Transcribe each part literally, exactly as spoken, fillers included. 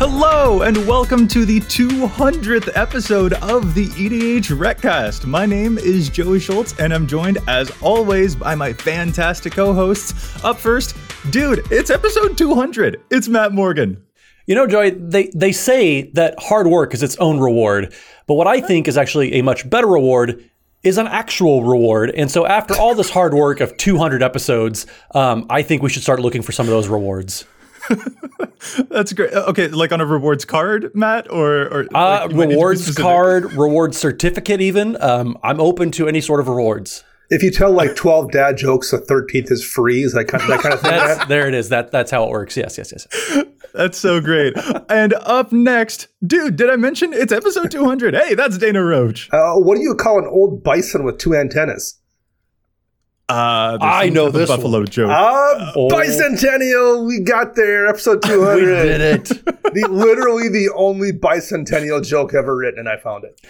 Hello, and welcome to the two hundredth episode of the E D H Recast. My name is Joey Schultz, and I'm joined, as always, by my fantastic co-hosts. Up first, dude, it's episode two hundred. It's Matt Morgan. You know, Joey, they, they say that hard work is its own reward, but what I think is actually a much better reward is an actual reward. And so after all this hard work of two hundred episodes, um, I think we should start looking for some of those rewards. That's great. Okay, like on a rewards card, Matt, or, or uh, like rewards card, reward certificate, even. Um, I'm open to any sort of rewards. If you tell like twelve dad jokes, the thirteenth is free. Is that kind of, that kind of thing? That's, there it is. That that's how it works. Yes, yes, yes. That's so great. And up next, dude, did I mention it's episode two hundred? Hey, that's Dana Roach. Uh, what do you call an old bison with two antennas? Uh, I know this Buffalo one. joke. Uh, oh. Bicentennial, we got there, episode two hundred. We did it. The, literally the only bicentennial joke ever written, and I found it.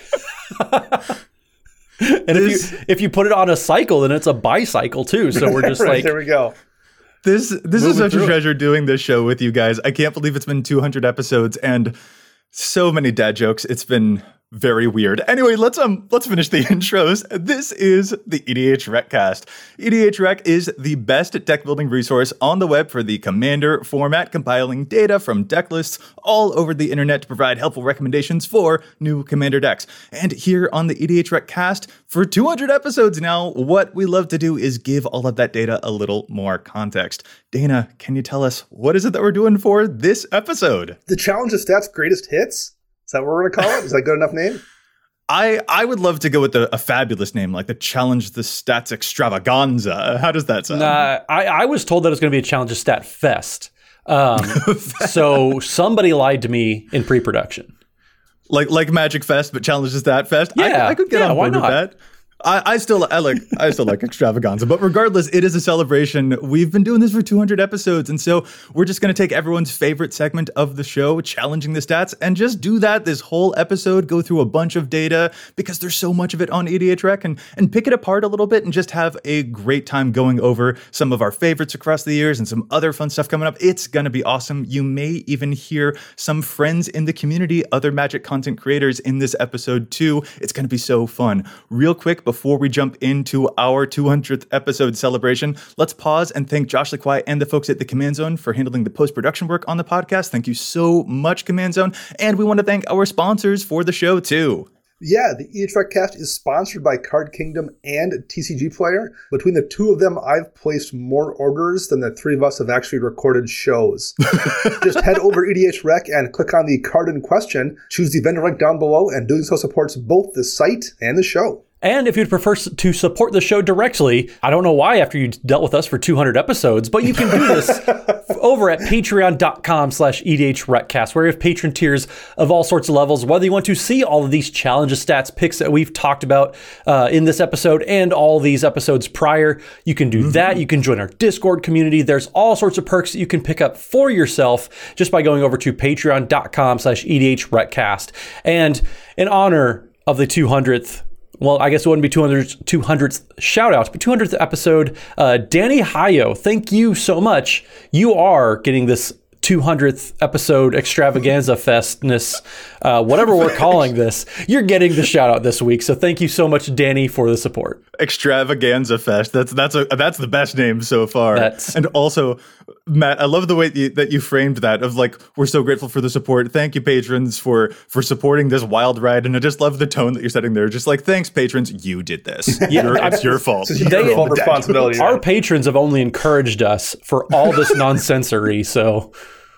And this, if you if you put it on a cycle, then it's a bicycle too. So we're just right, like, there we go. This this is such a treasure doing this show with you guys. I can't believe it's been two hundred episodes and so many dad jokes. It's been very weird. Anyway, let's um let's finish the intros. This is the E D H Recast. E D H Rec is the best deck building resource on the web for the Commander format, compiling data from deck lists all over the internet to provide helpful recommendations for new Commander decks. And here on the E D H Recast, for two hundred episodes now, what we love to do is give all of that data a little more context. Dana, can you tell us what is it that we're doing for this episode? The Challenge of Stats Greatest Hits? Is that what we're going to call it? Is that a good enough name? I, I would love to go with a, a fabulous name, like the Challenge the Stats Extravaganza. How does that sound? Nah, I, I was told that it was going to be a Challenge of Stat Fest. Um, so somebody lied to me in pre-production. Like like Magic Fest, but Challenge the Stat Fest? Yeah, I, I could get yeah, on board why with not? that. I, I still I like I still like extravaganza, but regardless, it is a celebration. We've been doing this for two hundred episodes, and so we're just going to take everyone's favorite segment of the show, challenging the stats, and just do that this whole episode, go through a bunch of data, because there's so much of it on E D H Rec, and, and pick it apart a little bit and just have a great time going over some of our favorites across the years and some other fun stuff coming up. It's going to be awesome. You may even hear some friends in the community, other Magic content creators in this episode too. It's going to be so fun. Real quick, before we jump into our two hundredth episode celebration, let's pause and thank Josh LeQuai and the folks at the Command Zone for handling the post-production work on the podcast. Thank you so much, Command Zone. And we want to thank our sponsors for the show, too. Yeah, the E D H Recast is sponsored by Card Kingdom and T C G Player. Between the two of them, I've placed more orders than the three of us have actually recorded shows. Just head over E D H Rec and click on the card in question, choose the vendor link down below, and doing so supports both the site and the show. And if you'd prefer to support the show directly, I don't know why after you dealt with us for two hundred episodes, but you can do this over at patreon.com slash EDHRecast, where we have patron tiers of all sorts of levels. Whether you want to see all of these challenge of stats picks that we've talked about uh, in this episode and all these episodes prior, you can do mm-hmm. that. You can join our Discord community. There's all sorts of perks that you can pick up for yourself just by going over to patreon.com slash EDHRecast. And in honor of the two hundredth Well, I guess it wouldn't be two hundredth, two hundredth shout outs, but two hundredth episode. Uh, Danny Hayo, thank you so much. You are getting this two hundredth episode extravaganza festness, uh, whatever we're calling this. You're getting the shout out this week. So thank you so much, Danny, for the support. Extravaganza Fest. That's that's a that's the best name so far. That's... And also, Matt, I love the way you, that you framed that of like, we're so grateful for the support. Thank you, patrons, for for supporting this wild ride. And I just love the tone that you're setting there. Just like, thanks, patrons, you did this. Yeah, You're, it's your fault. It's your they, full responsibility. Our right? patrons have only encouraged us for all this nonsensory. So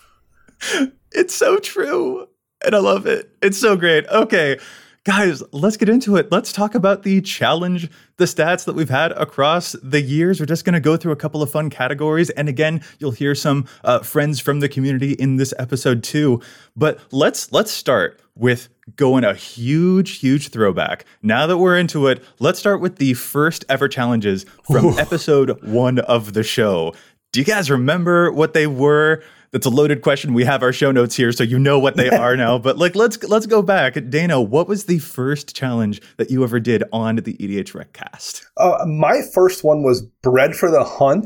it's so true. And I love it. It's so great. Okay. Guys, let's get into it. Let's talk about the challenge, the stats that we've had across the years. We're just going to go through a couple of fun categories. And again, you'll hear some uh, friends from the community in this episode too. But let's let's start with going a huge, huge throwback. Now that we're into it, let's start with the first ever challenges from Ooh. episode one of the show. Do you guys remember what they were? That's a loaded question. We have our show notes here, so you know what they are now. But like, let's let's go back. Dana, what was the first challenge that you ever did on the E D H Recast? Uh, my first one was Bread for the Hunt.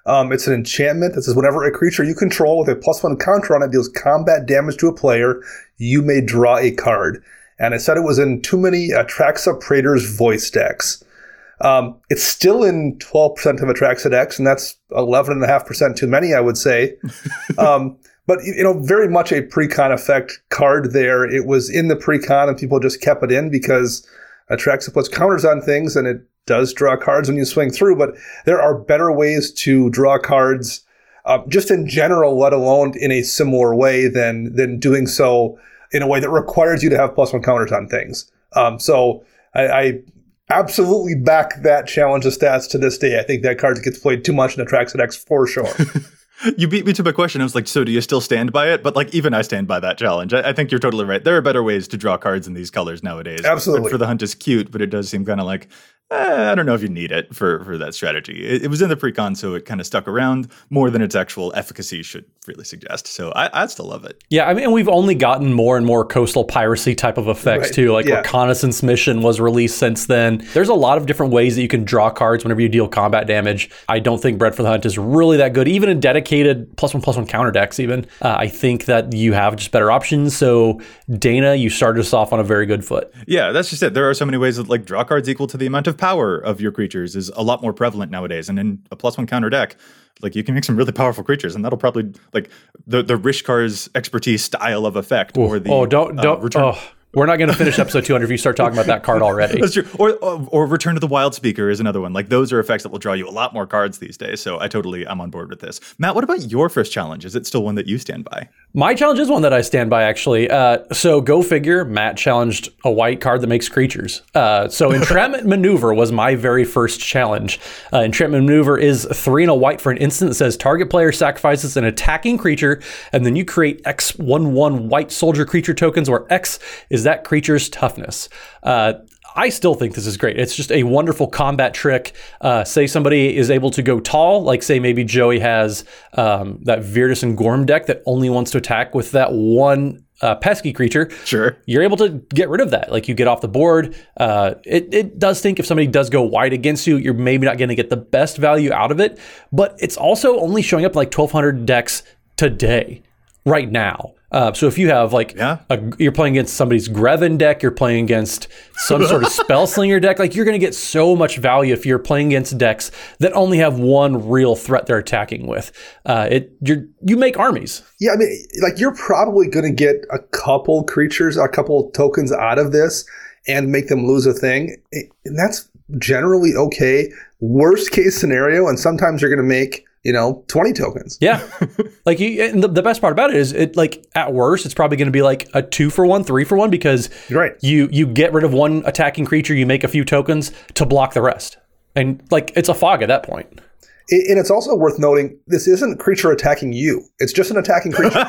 Um, it's an enchantment that says whenever a creature you control with a plus one counter on it deals combat damage to a player, you may draw a card. And I said it was in too many Atraxa Praetor's voice decks. Um, it's still in twelve percent of Atraxa decks, and that's eleven point five percent too many, I would say. um, but, you know, very much a pre-con effect card there. It was in the pre-con, and people just kept it in because Atraxa puts counters on things, and it does draw cards when you swing through. But there are better ways to draw cards, uh, just in general, let alone in a similar way than than doing so in a way that requires you to have plus one counters on things. Um, so I, I absolutely back that challenge of stats to this day. I think that card gets played too much in Atraxa decks for sure. You beat me to my question. I was like, so do you still stand by it? But like, even I stand by that challenge. I, I think you're totally right. There are better ways to draw cards in these colors nowadays. Absolutely. For the Hunt is cute, but it does seem kind of like, eh, I don't know if you need it for, for that strategy. It, it was in the pre-con, so it kind of stuck around more than its actual efficacy should really suggest. So I, I still love it. Yeah, I mean, we've only gotten more and more coastal piracy type of effects Right. too. Like Yeah. Reconnaissance Mission was released since then. There's a lot of different ways that you can draw cards whenever you deal combat damage. I don't think Bred for the Hunt is really that good, even in dedicated plus one plus one counter decks even. Uh, I think that you have just better options. So Dana, you started us off on a very good foot. Yeah, that's just it. There are so many ways that like draw cards equal to the amount of power of your creatures is a lot more prevalent nowadays. And in a plus one counter deck, like you can make some really powerful creatures, and that'll probably like the the Rishkar's expertise style of effect or the oh, don't don't. uh, return. Oh, we're not going to finish episode two hundred if you start talking about that card already. That's true. Or, or or Return to the Wild Speaker is another one. Like those are effects that will draw you a lot more cards these days. So I totally I'm on board with this. Matt, what about your first challenge? Is it still one that you stand by? My challenge is one that I stand by, actually. Uh, so go figure, Matt challenged a white card that makes creatures. Uh, so Entrapment Maneuver was my very first challenge. Uh, Entrapment Maneuver is three and a white for an instant that says target player sacrifices an attacking creature, and then you create X one one white soldier creature tokens, where X is that creature's toughness. Uh, I still think this is great. It's just a wonderful combat trick. Uh, say somebody is able to go tall, like say maybe Joey has um, that Virtus and Gorm deck that only wants to attack with that one uh, pesky creature. Sure. You're able to get rid of that. Like you get off the board. Uh, it, it does stink if somebody does go wide against you. You're maybe not going to get the best value out of it, but it's also only showing up in like twelve hundred decks today, right now. Uh, so if you have like, Yeah. a, you're playing against somebody's Greven deck, you're playing against some sort of Spellslinger deck, like you're going to get so much value if you're playing against decks that only have one real threat they're attacking with. Uh, it you're, you make armies. Yeah, I mean, like you're probably going to get a couple creatures, a couple tokens out of this and make them lose a thing. And that's generally okay. Worst case scenario, and sometimes you're going to make, you know, twenty tokens. Yeah. Like you, and the, the best part about it is it like at worst, it's probably going to be like a two for one, three for one, because Right. you, you get rid of one attacking creature, you make a few tokens to block the rest. And like, it's a fog at that point. And it's also worth noting, this isn't a creature attacking you. It's just an attacking creature.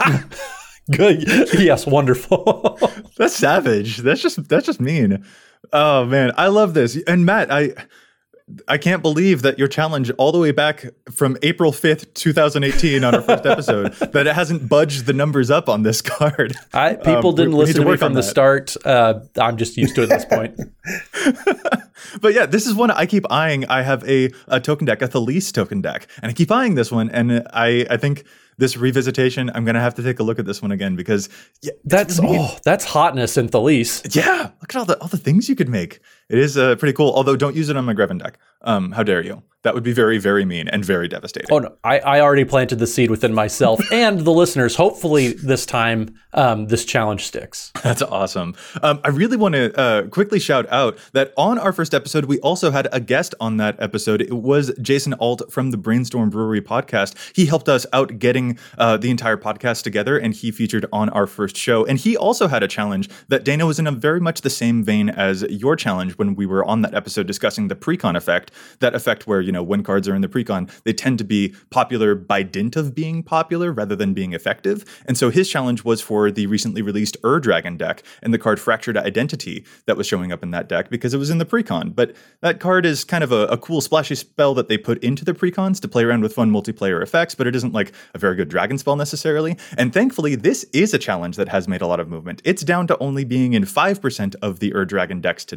Good. Yes. Wonderful. That's savage. That's just that's just mean. Oh man, I love this. And Matt, I I can't believe that your challenge all the way back from April fifth, twenty eighteen on our first episode, that it hasn't budged the numbers up on this card. I, people Um, didn't we- we need listen to to me work from on the that. start. Uh, I'm just used to it at this point. But yeah, this is one I keep eyeing. I have a, a token deck, a Thalisse token deck, and I keep eyeing this one. And I, I think this revisitation, I'm going to have to take a look at this one again because yeah, That's oh, that's hotness in Thalisse. yeah, look at all the all the things you could make. It is uh, pretty cool. Although don't use it on my Greven deck. Um, how dare you? That would be very, very mean and very devastating. Oh no, I, I already planted the seed within myself and the listeners. Hopefully this time um, this challenge sticks. That's awesome. Um, I really want to uh, quickly shout out that on our first episode, we also had a guest on that episode. It was Jason Alt from the Brainstorm Brewery podcast. He helped us out getting uh, the entire podcast together, and he featured on our first show. And he also had a challenge that Dana was in a very much the same vein as your challenge when we were on that episode discussing the precon effect, that effect where, you know, when cards are in the precon, they tend to be popular by dint of being popular rather than being effective. And so his challenge was for the recently released Ur-Dragon deck and the card Fractured Identity that was showing up in that deck because it was in the precon. But that card is kind of a, a cool splashy spell that they put into the precons to play around with fun multiplayer effects, but it isn't like a very good dragon spell necessarily. And thankfully, this is a challenge that has made a lot of movement. It's down to only being in five percent of the Ur-Dragon decks today.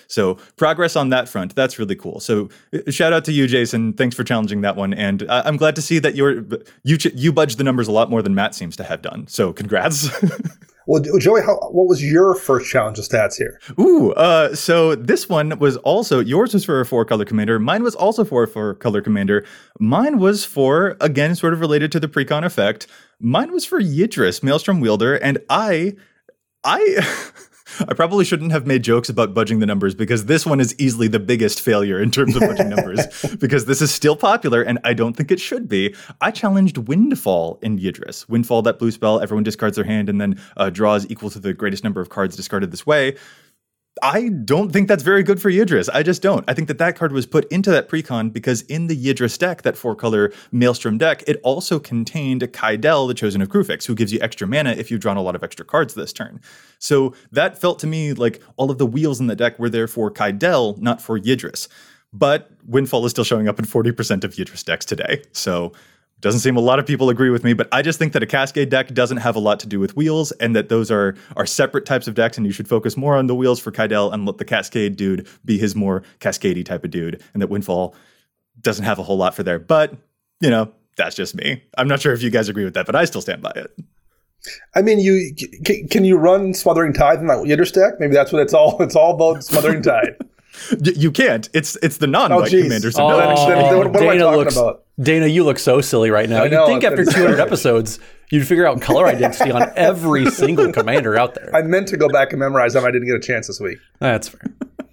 So progress on that front. That's really cool. So shout out to you, Jason. Thanks for challenging that one. And uh, I'm glad to see that you're, you you budged the numbers a lot more than Matt seems to have done. So congrats. Well, Joey, how, what was your first challenge of stats here? Ooh, uh, so this one was also, yours was for a four-color commander. Mine was also for a four-color commander. Mine was for, again, sort of related to the precon effect. Mine was for Yidris, Maelstrom Wielder, and I, I... I probably shouldn't have made jokes about budging the numbers because this one is easily the biggest failure in terms of budging numbers because this is still popular and I don't think it should be. I challenged Windfall in Yidris. Windfall, that blue spell, everyone discards their hand and then uh, draws equal to the greatest number of cards discarded this way. I don't think that's very good for Yidris. I just don't. I think that that card was put into that precon because in the Yidris deck, that four-color Maelstrom deck, it also contained Kaidel, the Chosen of Kruphix, who gives you extra mana if you've drawn a lot of extra cards this turn. So that felt to me like all of the wheels in the deck were there for Kaidel, not for Yidris. But Windfall is still showing up in forty percent of Yidris decks today. So doesn't seem a lot of people agree with me, but I just think that a Cascade deck doesn't have a lot to do with wheels and that those are, are separate types of decks and you should focus more on the wheels for Kaidel and let the Cascade dude be his more Cascade-y type of dude and that Windfall doesn't have a whole lot for there. But, you know, that's just me. I'm not sure if you guys agree with that, but I still stand by it. I mean, you can, can you run Smothering Tide in that Yidris deck? Maybe that's what it's all, it's all about, Smothering Tide. You can't. It's it's the non-white oh, commanders. Oh, then, then, what, what Dana am I talking looks, about? Dana, you look so silly right now. I know, You'd think after two hundred episodes, you'd figure out color identity on every single commander out there. I meant to go back and memorize them. I didn't get a chance this week. That's fair.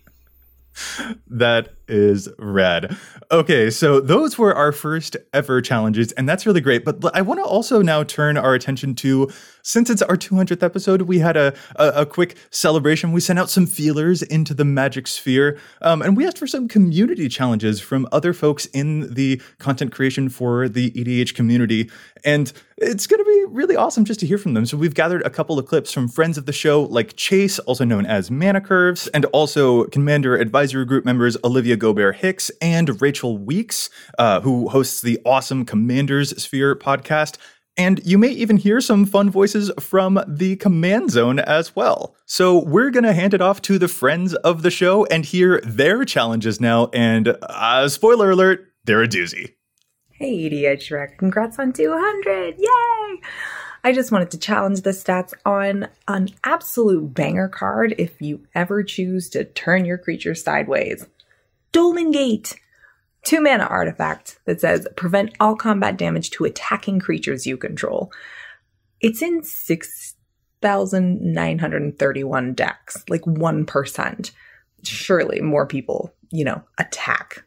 That is rad. Okay, so those were our first ever challenges, and that's really great. But I want to also now turn our attention to, since it's our two hundredth episode, we had a, a, a quick celebration. We sent out some feelers into the Magic sphere, um, and we asked for some community challenges from other folks in the content creation for the E D H community. And it's going to be really awesome just to hear from them. So we've gathered a couple of clips from friends of the show, like Chase, also known as Mana Curves, and also Commander Advisory Group members Olivia Gobert-Hicks and Rachel Weeks, uh, who hosts the awesome Commanders Sphere podcast. And you may even hear some fun voices from the Command Zone as well. So we're going to hand it off to the friends of the show and hear their challenges now. And uh, spoiler alert, they're a doozy. Hey, E D H Rec, congrats on two hundred, yay! I just wanted to challenge the stats on an absolute banger card if you ever choose to turn your creature sideways. Dolmen Gate! Two mana artifact that says prevent all combat damage to attacking creatures you control. It's in six thousand nine hundred thirty-one decks, like one percent. Surely more people, you know, attack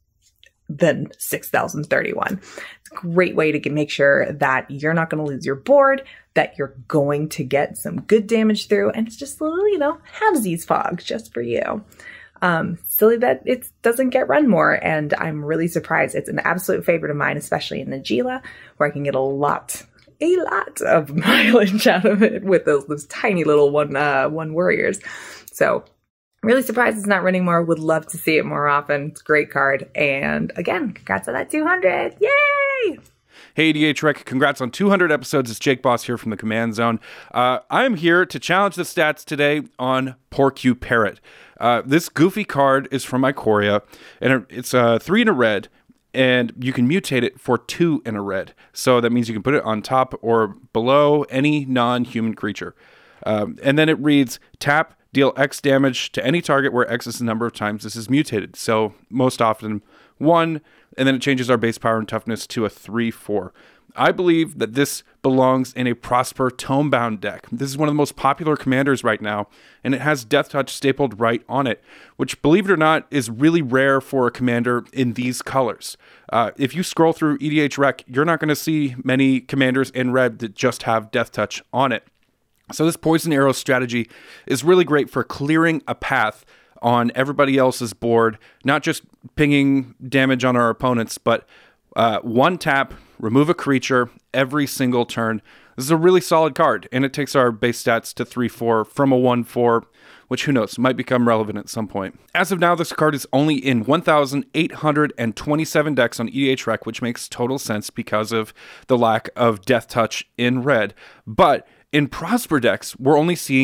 than six thousand thirty-one. It's a great way to get, make sure that you're not going to lose your board, that you're going to get some good damage through, and it's just a little, you know, halvesies fog just for you. Um, silly that it doesn't get run more, and I'm really surprised. It's an absolute favorite of mine, especially in Najeela, where I can get a lot, a lot of mileage out of it with those, those tiny little one, uh, one warriors. So really surprised it's not running more. Would love to see it more often. It's a great card. And again, congrats on that two hundred. Yay! Hey, E D H Rec, congrats on two hundred episodes. It's Jake Boss here from the Command Zone. Uh, I'm here to challenge the stats today on Porcu Parrot. Uh, this goofy card is from Ikoria, and it's uh, three in a red, and you can mutate it for two in a red. So that means you can put it on top or below any non-human creature. Um, and then it reads, tap, deal X damage to any target where X is the number of times this is mutated. So most often one, and then it changes our base power and toughness to a three four. I believe that this belongs in a Prosper Tomebound deck. This is one of the most popular commanders right now, and it has Death Touch stapled right on it, which, believe it or not, is really rare for a commander in these colors. Uh, if you scroll through E D H Rec, you're not going to see many commanders in red that just have Death Touch on it. So this Poison Arrow strategy is really great for clearing a path on everybody else's board, not just pinging damage on our opponents, but uh, one tap, remove a creature every single turn. This is a really solid card, and it takes our base stats to three four from a one four, which, who knows, might become relevant at some point. As of now, this card is only in one thousand eight hundred twenty-seven decks on E D H Rec, which makes total sense because of the lack of Death Touch in red. But in Prosper decks, we're only seeing it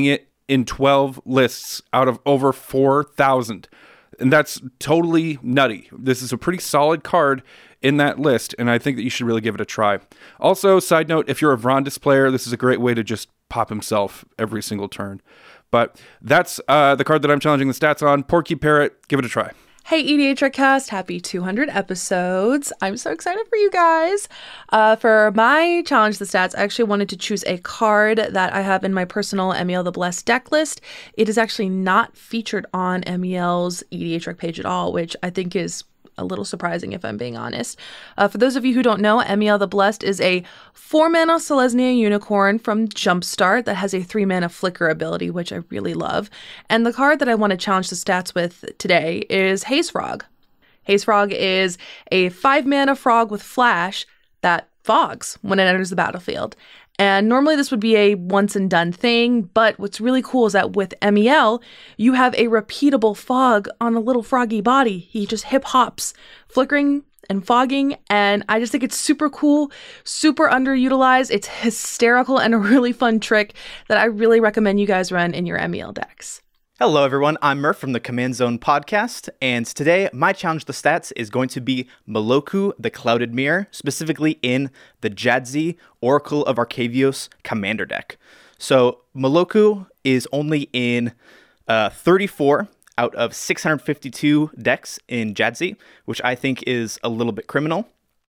in twelve lists out of over four thousand. And that's totally nutty. This is a pretty solid card in that list, and I think that you should really give it a try. Also, side note, if you're a Vrondis player, this is a great way to just pop himself every single turn. But that's uh, the card that I'm challenging the stats on. Porky Parrot, give it a try. Hey, E D H Redcast, happy two hundred episodes. I'm so excited for you guys. Uh, for my challenge the stats, I actually wanted to choose a card that I have in my personal M E L the Blessed deck list. It is actually not featured on M E L's E D H Rec page at all, which I think is a little surprising if I'm being honest. Uh, for those of you who don't know, M E L the Blessed is a four mana Selesnya Unicorn from Jumpstart that has a three mana Flicker ability, which I really love. And the card that I want to challenge the stats with today is Haze Frog. Haze Frog is a five mana frog with flash that fogs when it enters the battlefield. And normally this would be a once and done thing, but what's really cool is that with M E L, you have a repeatable fog on a little froggy body. He just hip hops, flickering and fogging, and I just think it's super cool, super underutilized. It's hysterical and a really fun trick that I really recommend you guys run in your M E L decks. Hello, everyone. I'm Murph from the Command Zone podcast, and today my challenge the stats is going to be Meloku the Clouded Mirror, specifically in the Jadzi Oracle of Arcavios Commander deck. So Meloku is only in uh, thirty-four out of six hundred fifty-two decks in Jadzi, which I think is a little bit criminal,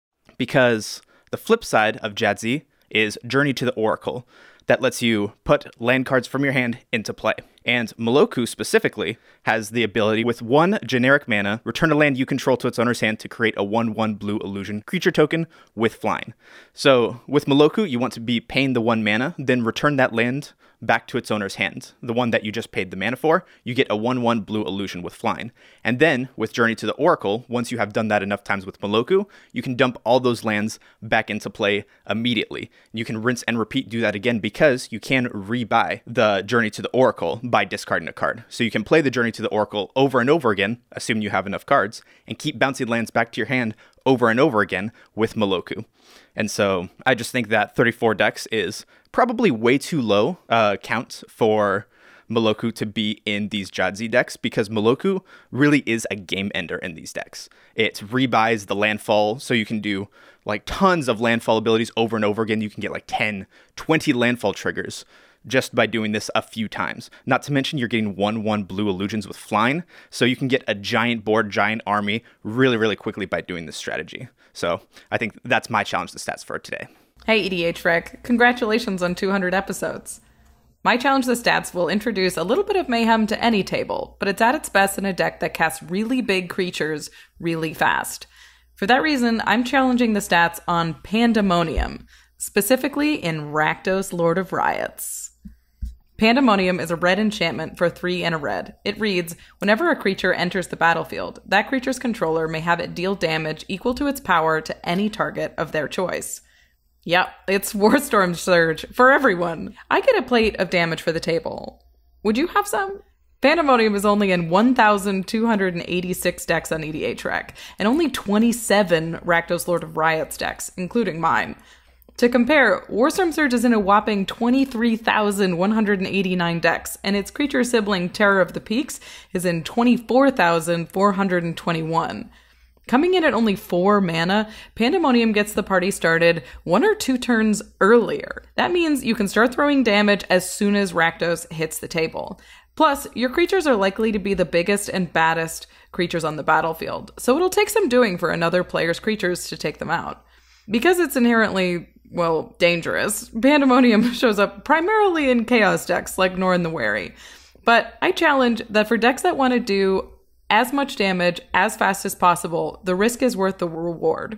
because the flip side of Jadzi is Journey to the Oracle, that lets you put land cards from your hand into play. And Meloku specifically has the ability, with one generic mana, return a land you control to its owner's hand to create a one one blue illusion creature token with flying. So with Meloku, you want to be paying the one mana, then return that land back to its owner's hand, the one that you just paid the mana for. You get a one one blue illusion with flying. And then with Journey to the Oracle, once you have done that enough times with Meloku, you can dump all those lands back into play immediately. You can rinse and repeat, do that again, because you can rebuy the Journey to the Oracle by discarding a card. So you can play the Journey to the Oracle over and over again, assuming you have enough cards, and keep bouncing lands back to your hand over and over again with Meloku. And so I just think that thirty-four decks is probably way too low uh, count for Meloku to be in these Jadzi decks, because Meloku really is a game ender in these decks. It rebuys the landfall, so you can do like tons of landfall abilities over and over again. You can get like ten, twenty landfall triggers just by doing this a few times. Not to mention you're getting one one blue illusions with flying, so you can get a giant board, giant army really, really quickly by doing this strategy. So I think that's my challenge to stats for today. Hey E D H Rec, congratulations on two hundred episodes. My challenge the stats will introduce a little bit of mayhem to any table, but it's at its best in a deck that casts really big creatures really fast. For that reason, I'm challenging the stats on Pandemonium, specifically in Rakdos Lord of Riots. Pandemonium is a red enchantment for three and a red. It reads, whenever a creature enters the battlefield, that creature's controller may have it deal damage equal to its power to any target of their choice. Yep, it's Warstorm Surge for everyone. I get a plate of damage for the table. Would you have some? Pandemonium is only in one thousand two hundred eighty-six decks on E D H Rec, and only twenty-seven Rakdos Lord of Riots decks, including mine. To compare, Warstorm Surge is in a whopping twenty-three thousand one hundred eighty-nine decks, and its creature sibling Terror of the Peaks is in twenty-four thousand four hundred twenty-one. Coming in at only four mana, Pandemonium gets the party started one or two turns earlier. That means you can start throwing damage as soon as Rakdos hits the table. Plus, your creatures are likely to be the biggest and baddest creatures on the battlefield, so it'll take some doing for another player's creatures to take them out. Because it's inherently, well, dangerous, Pandemonium shows up primarily in Chaos decks like Norn the Wary. But I challenge that for decks that want to do as much damage as fast as possible, the risk is worth the reward.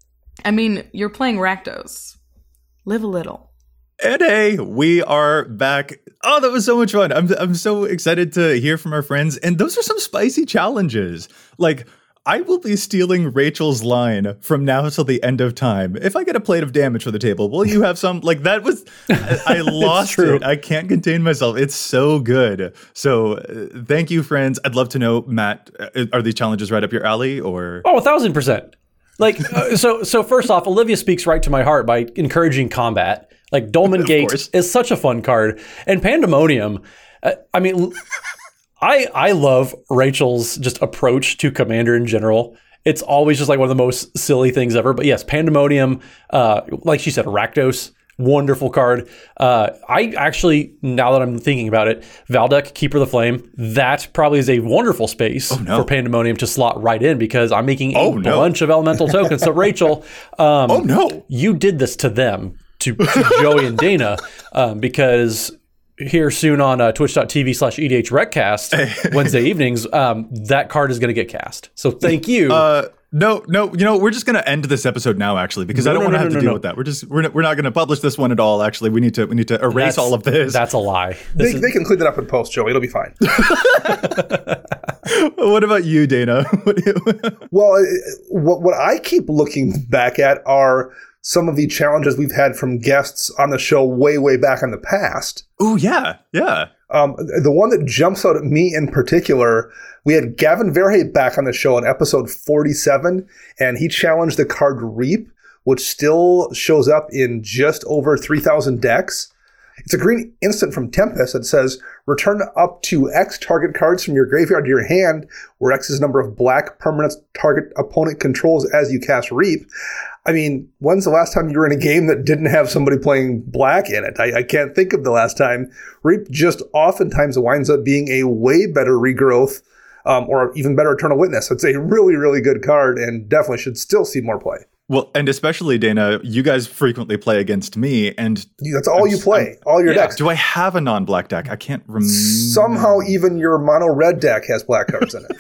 I mean, you're playing Rakdos. Live a little. And hey, we are back. Oh, that was so much fun. I'm I'm so excited to hear from our friends. And those are some spicy challenges. Like, I will be stealing Rachel's line from now till the end of time. If I get a plate of damage for the table, will you have some? Like, that was, I, I lost it. I can't contain myself. It's so good. So uh, thank you, friends. I'd love to know, Matt, uh, are these challenges right up your alley or? Oh, a thousand percent. Like, uh, so, so first off, Olivia speaks right to my heart by encouraging combat. Like, Dolmen Gate is such a fun card. And Pandemonium, Uh, I mean, I I love Rachel's just approach to Commander in general. It's always just like one of the most silly things ever. But yes, Pandemonium, uh, like she said, Rakdos, wonderful card. Uh, I actually, now that I'm thinking about it, Valdek, Keeper of the Flame, that probably is a wonderful space oh, no. for Pandemonium to slot right in because I'm making a oh, no. bunch of elemental tokens. So Rachel, um, oh no, you did this to them, to, to Joey and Dana, um, because here soon on uh, twitch.tv slash EDHRecast, Wednesday evenings, um, that card is going to get cast. So thank you. Uh, no, no, you know, we're just going to end this episode now, actually, because no, I don't no, want to no, have no, to deal no. with that. We're just, we're, we're not going to publish this one at all, actually. We need to, we need to erase that's, all of this. That's a lie. They, Is, they can clean it up in post, Joey. It'll be fine. What about you, Dana? Well, what, what I keep looking back at are some of the challenges we've had from guests on the show way, way back in the past. Oh, yeah. Yeah. Um, the one that jumps out at me in particular, we had Gavin Verhey back on the show in episode forty-seven, and he challenged the card Reap, which still shows up in just over three thousand decks. It's a green instant from Tempest that says, return up to X target cards from your graveyard to your hand, where X is the number of black permanents target opponent controls as you cast Reap. I mean, when's the last time you were in a game that didn't have somebody playing black in it? I, I can't think of the last time. Reap just oftentimes winds up being a way better regrowth um, or even better Eternal Witness. It's a really, really good card and definitely should still see more play. Well, and especially, Dana, you guys frequently play against me, and that's all I'm, you play, I'm, all your yeah. decks. Do I have a non-black deck? I can't remember. Somehow, even your mono red deck has black cards in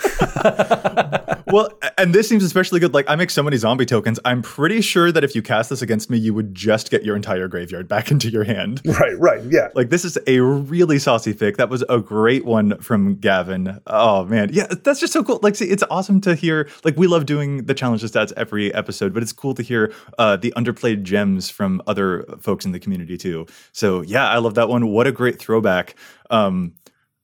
it. Well, and this seems especially good. Like, I make so many zombie tokens. I'm pretty sure that if you cast this against me, you would just get your entire graveyard back into your hand. Right, right, yeah. Like, this is a really saucy pick. That was a great one from Gavin. Oh, man. Yeah, that's just so cool. Like, see, it's awesome to hear. Like, we love doing the Challenge the Stats every episode, but it's cool to hear uh, the underplayed gems from other folks in the community, too. So, yeah, I love that one. What a great throwback. Um,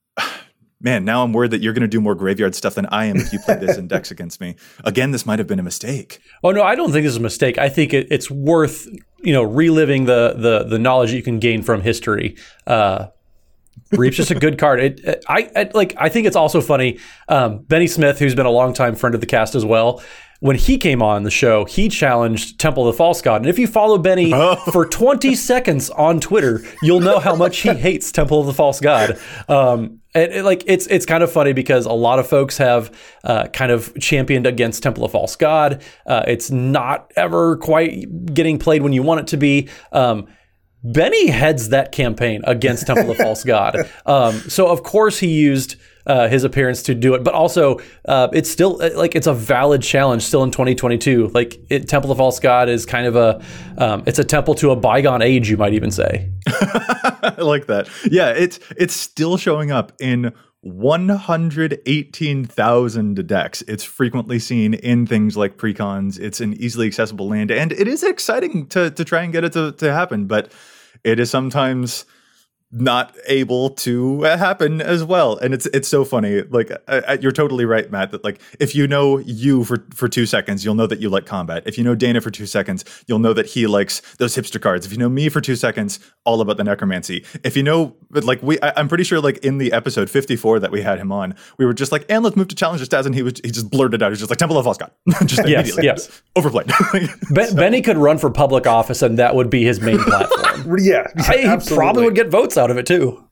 Man, now I'm worried that you're going to do more graveyard stuff than I am if you play this in decks against me. Again, this might have been a mistake. Oh, no, I don't think this is a mistake. I think it, it's worth, you know, reliving the the the knowledge that you can gain from history. Uh, Reap's just a good card. It, it, I, I like. I think it's also funny. Um, Benny Smith, who's been a longtime friend of the cast as well, when he came on the show, he challenged Temple of the False God. And if you follow Benny oh. for twenty seconds on Twitter, you'll know how much he hates Temple of the False God. Um, and it, like it's it's kind of funny because a lot of folks have uh, kind of championed against Temple of False God. Uh, it's not ever quite getting played when you want it to be. Um, Benny heads that campaign against Temple of the False God. Um, so of course he used uh, his appearance to do it, but also uh, it's still like it's a valid challenge still in twenty twenty-two. Like it, Temple of the False God is kind of a um, it's a temple to a bygone age, you might even say. I like that. Yeah, it's it's still showing up in one hundred eighteen thousand decks. It's frequently seen in things like precons. It's an easily accessible land, and it is exciting to to try and get it to, to happen, but it is sometimes not able to happen as well. And it's it's so funny. Like uh, you're totally right, Matt, that like if you know you for for two seconds, you'll know that you like combat. If you know Dana for two seconds, you'll know that he likes those hipster cards. If you know me for two seconds, all about the necromancy. If you know, like we, I, I'm pretty sure like in the episode fifty-four that we had him on, we were just like, and let's move to Challenge the Stats, and he was he just blurted out, he's just like Temple of False God. Just yes, immediately. yes, overplayed. Ben, so. Benny could run for public office, and that would be his main platform. yeah, yeah I, he absolutely. probably would get votes out of it too.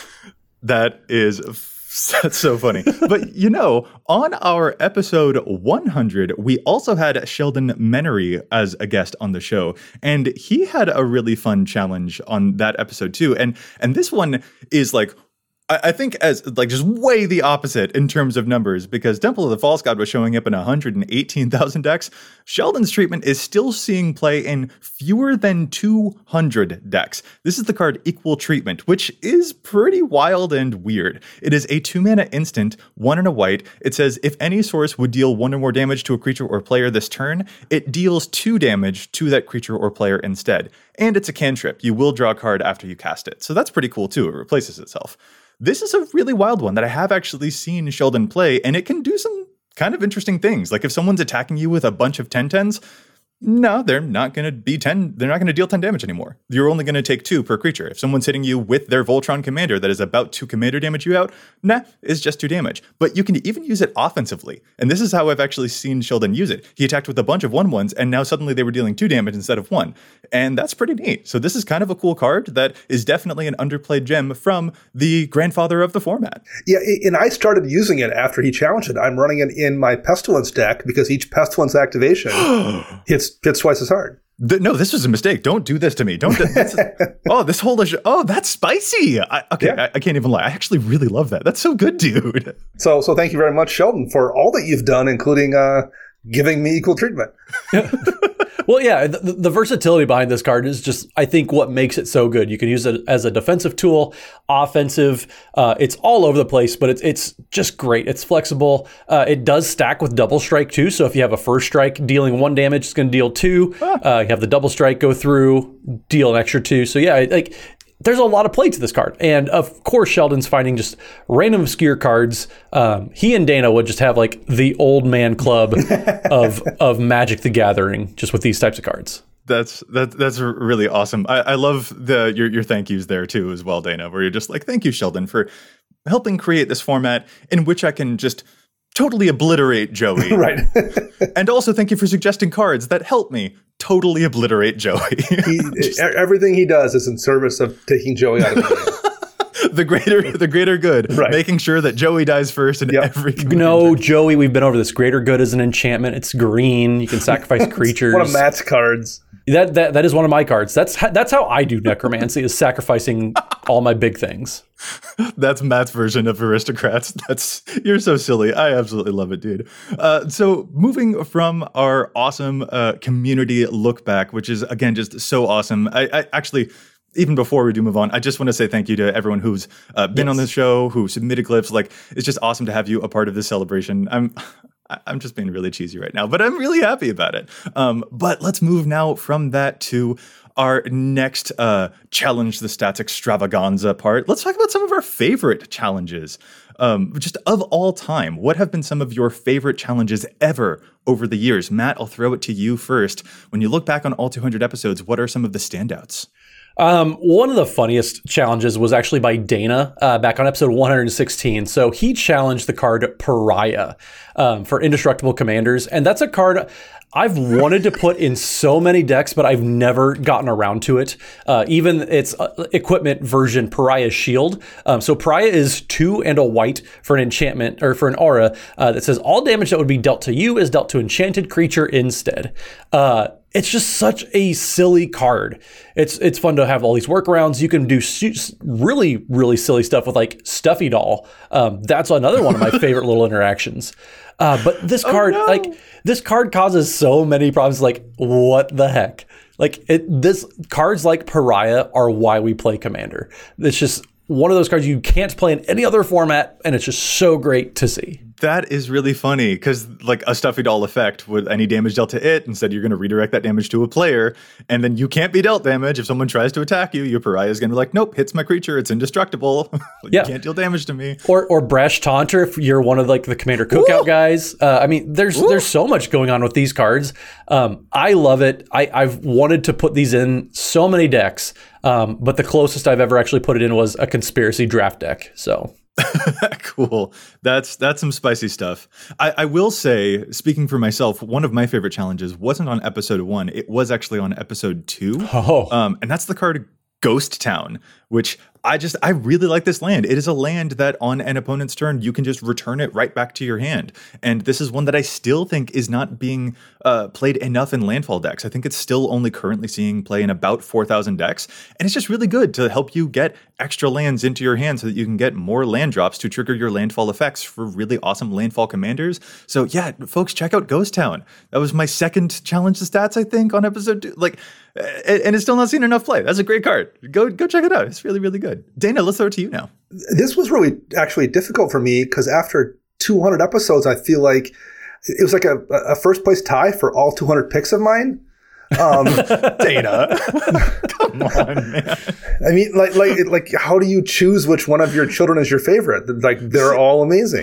That is that's so funny. But, you know, on our episode one hundred, we also had Sheldon Menery as a guest on the show. And he had a really fun challenge on that episode, too. And and this one is like, I think as like just way the opposite in terms of numbers, because Temple of the False God was showing up in one hundred eighteen thousand decks. Sheldon's treatment is still seeing play in fewer than two hundred decks. This is the card Equal Treatment, which is pretty wild and weird. It is a two mana instant, one and a white. It says if any source would deal one or more damage to a creature or player this turn, it deals two damage to that creature or player instead. And it's a cantrip. You will draw a card after you cast it. So that's pretty cool too. It replaces itself. This is a really wild one that I have actually seen Sheldon play, and it can do some kind of interesting things. Like if someone's attacking you with a bunch of ten tens, No, they're not going to be ten. They're not going to deal ten damage anymore. You're only going to take two per creature. If someone's hitting you with their Voltron commander that is about to commander damage you out, nah, it's just two damage. But you can even use it offensively. And this is how I've actually seen Sheldon use it. He attacked with a bunch of one ones, and now suddenly they were dealing two damage instead of one. And that's pretty neat. So this is kind of a cool card that is definitely an underplayed gem from the grandfather of the format. Yeah, and I started using it after he challenged it. I'm running it in my Pestilence deck because each Pestilence activation hits hits twice as hard. The, no, this was a mistake. Don't do this to me. Don't. This, oh, this whole oh, that's spicy. I, okay, yeah. I, I can't even lie. I actually really love that. That's so good, dude. So, so thank you very much, Sheldon, for all that you've done, including uh, giving me equal treatment. Well, yeah, the, the versatility behind this card is just, I think, what makes it so good. You can use it as a defensive tool, offensive. Uh, it's all over the place, but it's it's just great. It's flexible. Uh, it does stack with double strike too. So if you have a first strike dealing one damage, it's going to deal two. Uh, you have the double strike go through, deal an extra two. So yeah, like. There's a lot of play to this card. And of course, Sheldon's finding just random obscure cards. Um, he and Dana would just have like the old man club of of Magic the Gathering just with these types of cards. That's that, that's really awesome. I, I love the your your thank yous there too as well, Dana, where you're just like, thank you, Sheldon, for helping create this format in which I can just totally obliterate Joey. Right. And also thank you for suggesting cards that help me totally obliterate Joey. he, everything he does is in service of taking Joey out of the game. the greater the greater good. Right. Making sure that Joey dies first in Yep. every No, Joey, we've been over this. Greater good is an enchantment. It's green. You can sacrifice creatures. One of Matt's cards. That, that that is one of my cards. That's that's how I do necromancy, is sacrificing all my big things. That's Matt's version of aristocrats. That's you're so silly. I absolutely love it, dude. Uh, so moving from our awesome uh, community look back, which is again just so awesome. I, I actually. Even before we do move on, I just want to say thank you to everyone who's uh, been yes. on this show, who submitted clips. Like, it's just awesome to have you a part of this celebration. I'm, I'm just being really cheesy right now, but I'm really happy about it. Um, but let's move now from that to our next uh, challenge the stats extravaganza part. Let's talk about some of our favorite challenges, um, just of all time. What have been some of your favorite challenges ever over the years? Matt, I'll throw it to you first. When you look back on all two hundred episodes, what are some of the standouts? Um, one of the funniest challenges was actually by Dana uh, back on episode one hundred sixteen. So he challenged the card Pariah um, for Indestructible Commanders. And that's a card I've wanted to put in so many decks, but I've never gotten around to it. Uh, even its uh, equipment version, Pariah Shield. Um, so Pariah is two and a white for an enchantment, or for an aura uh, that says all damage that would be dealt to you is dealt to enchanted creature instead. Uh, It's just such a silly card. It's it's fun to have all these workarounds. You can do really, really silly stuff with like Stuffy Doll. Um, that's another one of my favorite little interactions. Uh, but this card, oh, no. like this card causes so many problems. Like, what the heck? Like it, this cards like Pariah are why we play Commander. It's just one of those cards you can't play in any other format, and it's just so great to see. That is really funny because like a Stuffy Doll effect with any damage dealt to it, instead you're going to redirect that damage to a player, and then you can't be dealt damage. If someone tries to attack you, your Pariah is going to be like, nope, hits my creature, it's indestructible. you yeah. can't deal damage to me. Or or Brash Taunter if you're one of like the Commander Cookout Ooh. guys. Uh, I mean, there's Ooh. there's so much going on with these cards. Um, I love it. I, I've wanted to put these in so many decks, um, but the closest I've ever actually put it in was a Conspiracy draft deck. So. Cool. That's that's some spicy stuff. I, I will say, speaking for myself, one of my favorite challenges wasn't on episode one. It was actually on episode two. Oh. Um, and that's the card Ghost Town, which I just, I really like this land. It is a land that on an opponent's turn, you can just return it right back to your hand. And this is one that I still think is not being uh, played enough in landfall decks. I think it's still only currently seeing play in about four thousand decks. And it's just really good to help you get extra lands into your hand so that you can get more land drops to trigger your landfall effects for really awesome landfall commanders. So yeah, folks, check out Ghost Town. That was my second challenge to stats, I think, on episode two. Like, and it's still not seen enough play. That's a great card. Go go check it out. It's really, really good. Dana, let's throw it to you now. This was really actually difficult for me because after two hundred episodes, I feel like it was like a, a first place tie for all two hundred picks of mine. Um, Dana, come on, man. I mean, like, like, like, how do you choose which one of your children is your favorite? Like, they're all amazing.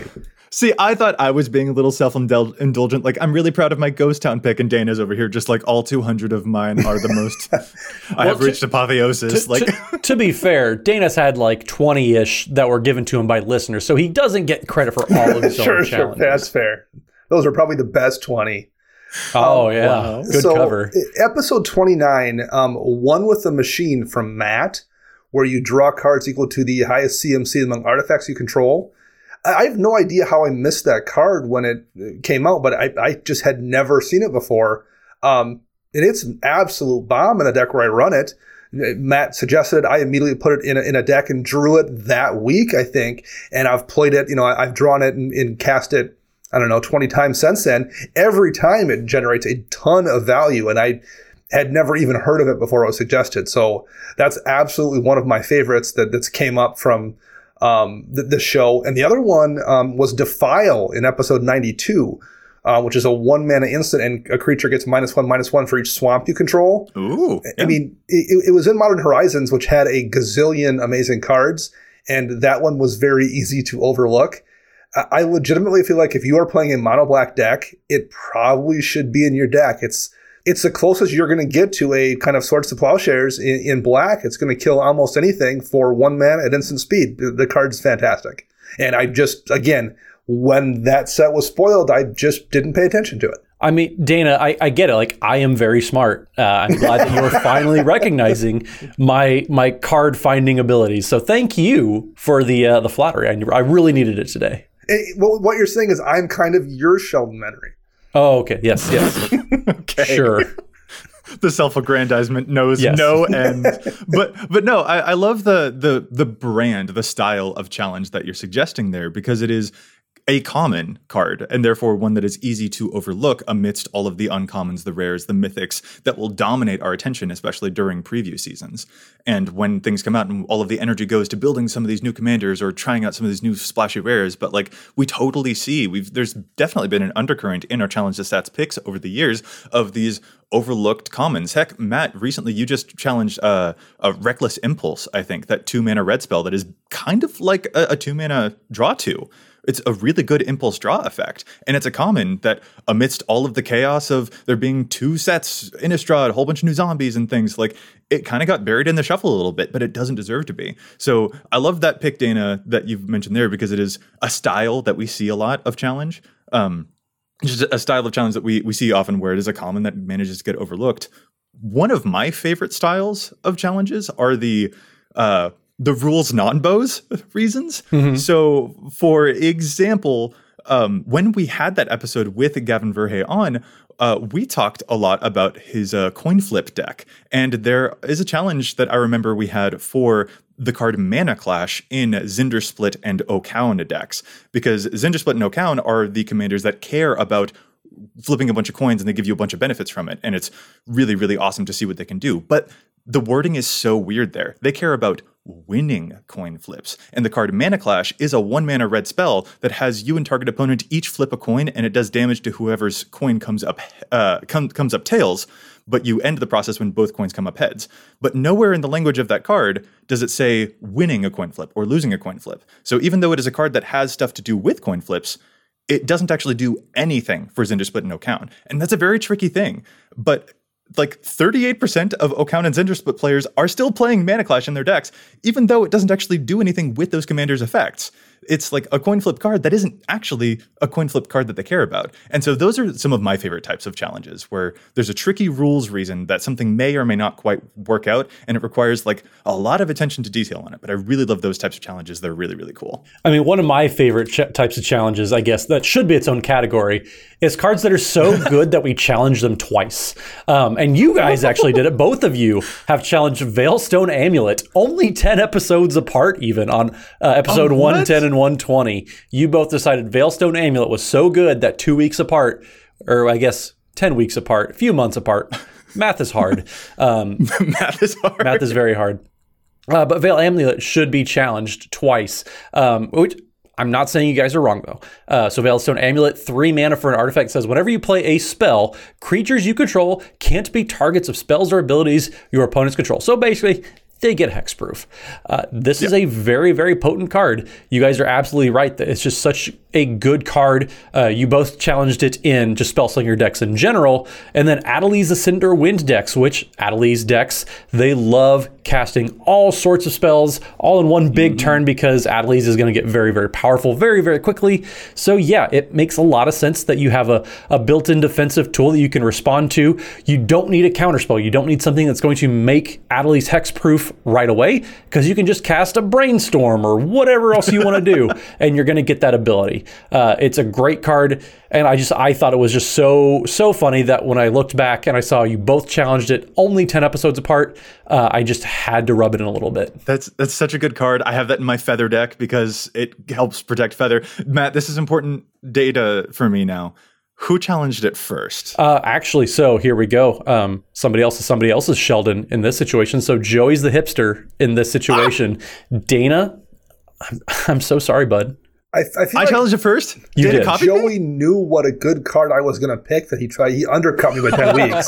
See, I thought I was being a little self-indulgent. Like, I'm really proud of my Ghost Town pick, and Dana's over here just like all two hundred of mine are the most. I have to- reached apotheosis. To, like, to, to be fair, Dana's had like twenty-ish that were given to him by listeners, so he doesn't get credit for all of his own Sure, sure. challenges. That's fair. Those are probably the best twenty. Oh, Um, yeah. wow. Good so, cover. e- Episode twenty-nine, um, One with the Machine from Matt, where you draw cards equal to the highest C M C among artifacts you control. I I have no idea how I missed that card when it came out, but I, I just had never seen it before. Um, and it's an absolute bomb in the deck where I run it. Matt suggested I immediately put it in a, in a deck and drew it that week, I think. And I've played it, you know, I, I've drawn it and, and cast it, I don't know, twenty times since then. Every time it generates a ton of value. And I had never even heard of it before it was suggested. So that's absolutely one of my favorites that that's came up from um, the, the show. And the other one um, was Defile in episode ninety-two, uh, which is a one mana instant, and a creature gets minus one, minus one for each swamp you control. ooh. I yeah. mean, it, it was in Modern Horizons, which had a gazillion amazing cards, and that one was very easy to overlook. I I legitimately feel like if you are playing a mono black deck, it probably should be in your deck. It's it's the closest you're going to get to a kind of Swords to Plowshares in, in black. It's going to kill almost anything for one mana at instant speed. The, the card's fantastic. And I just, again, when that set was spoiled, I just didn't pay attention to it. I mean, Dana, I, I get it. Like, I am very smart. Uh, I'm glad that you're finally recognizing my my card finding abilities. So thank you for the uh, the flattery. I, I really needed it today. It, well, what you're saying is I'm kind of your Sheldon Menery. Oh, okay. Yes, yes. Okay. Sure. The self-aggrandizement knows Yes. no end. but but no, I, I love the the the brand, the style of challenge that you're suggesting there, because it is a common card, and therefore one that is easy to overlook amidst all of the uncommons, the rares, the mythics that will dominate our attention, especially during preview seasons. And when things come out and all of the energy goes to building some of these new commanders or trying out some of these new splashy rares, but like we totally see, we've there's definitely been an undercurrent in our Challenge the Stats picks over the years of these overlooked commons. Heck, Matt, recently you just challenged uh, a Reckless Impulse, I think, that two mana red spell that is kind of like a, a two mana draw two. It's a really good impulse draw effect. And it's a common that amidst all of the chaos of there being two sets, Innistrad, a whole bunch of new zombies and things, like it kind of got buried in the shuffle a little bit, but it doesn't deserve to be. So I love that pick, Dana, that you've mentioned there, because it is a style that we see a lot of challenge. Um, just a style of challenge that we, we see often where it is a common that manages to get overlooked. One of my favorite styles of challenges are the uh, the rules non-bows reasons. Mm-hmm. So, for example, um, when we had that episode with Gavin Verhey on, uh, we talked a lot about his uh, coin flip deck. And there is a challenge that I remember we had for the card Mana Clash in Zndrsplt and Okaun decks, because Zndrsplt and Okaun are the commanders that care about flipping a bunch of coins and they give you a bunch of benefits from it. And it's really, really awesome to see what they can do. But the wording is so weird there. They care about winning coin flips. And the card Mana Clash is a one mana red spell that has you and target opponent each flip a coin, and it does damage to whoever's coin comes up uh, com- comes up tails, but you end the process when both coins come up heads. But nowhere in the language of that card does it say winning a coin flip or losing a coin flip. So even though it is a card that has stuff to do with coin flips, it doesn't actually do anything for Zndrsplt and Okaun. And that's a very tricky thing. But like thirty-eight percent of Okaun and Zndrsplt players are still playing Mana Clash in their decks, even though it doesn't actually do anything with those commanders' effects. It's like a coin flip card that isn't actually a coin flip card that they care about. And so those are some of my favorite types of challenges, where there's a tricky rules reason that something may or may not quite work out, and it requires like a lot of attention to detail on it. But I really love those types of challenges. They're really, really cool. I mean, one of my favorite ch- types of challenges, I guess, that should be its own category, is cards that are so good that we challenge them twice. Um, and you guys actually did it. Both of you have challenged Veilstone Amulet, only ten episodes apart, even on uh, episode Oh, what? one ten and one twenty. You both decided Veilstone Amulet was so good that two weeks apart, or I guess ten weeks apart, a few months apart. Math is hard. Um, Math is hard. math is very hard. Uh, but Veil Amulet should be challenged twice, um, which I'm not saying you guys are wrong, though. Uh, so Veilstone Amulet, three mana for an artifact, says whenever you play a spell, creatures you control can't be targets of spells or abilities your opponents control. So basically, they get hexproof. Uh, this yeah. is a very, very potent card. You guys are absolutely right that it's just such a good card. Uh, you both challenged it in just Spellslinger decks in general, and then Adeliz Ascender Wind decks, which Adeliz decks, they love casting all sorts of spells all in one big mm-hmm. turn because Adeliz is going to get very, very powerful very, very quickly. So yeah, it makes a lot of sense that you have a, a built-in defensive tool that you can respond to. You don't need a counterspell. You don't need something that's going to make Adeliz hexproof right away because you can just cast a Brainstorm or whatever else you want to do, and you're going to get that ability. Uh, it's a great card, and I just I thought it was just so so funny that when I looked back and I saw you both challenged it only ten episodes apart, uh, I just had to rub it in a little bit. That's that's such a good card. I have that in my Feather deck because it helps protect Feather. Matt, this is important data for me now. Who challenged it first? Uh, actually, so here we go. Um, somebody else is somebody else's Sheldon in this situation. So Joey's the hipster in this situation. Ah! Dana, I'm, I'm so sorry, bud. I, I, feel I like challenged it first. You Dana did. copied Joey me? knew what a good card I was going to pick that he tried. He undercut me by ten weeks.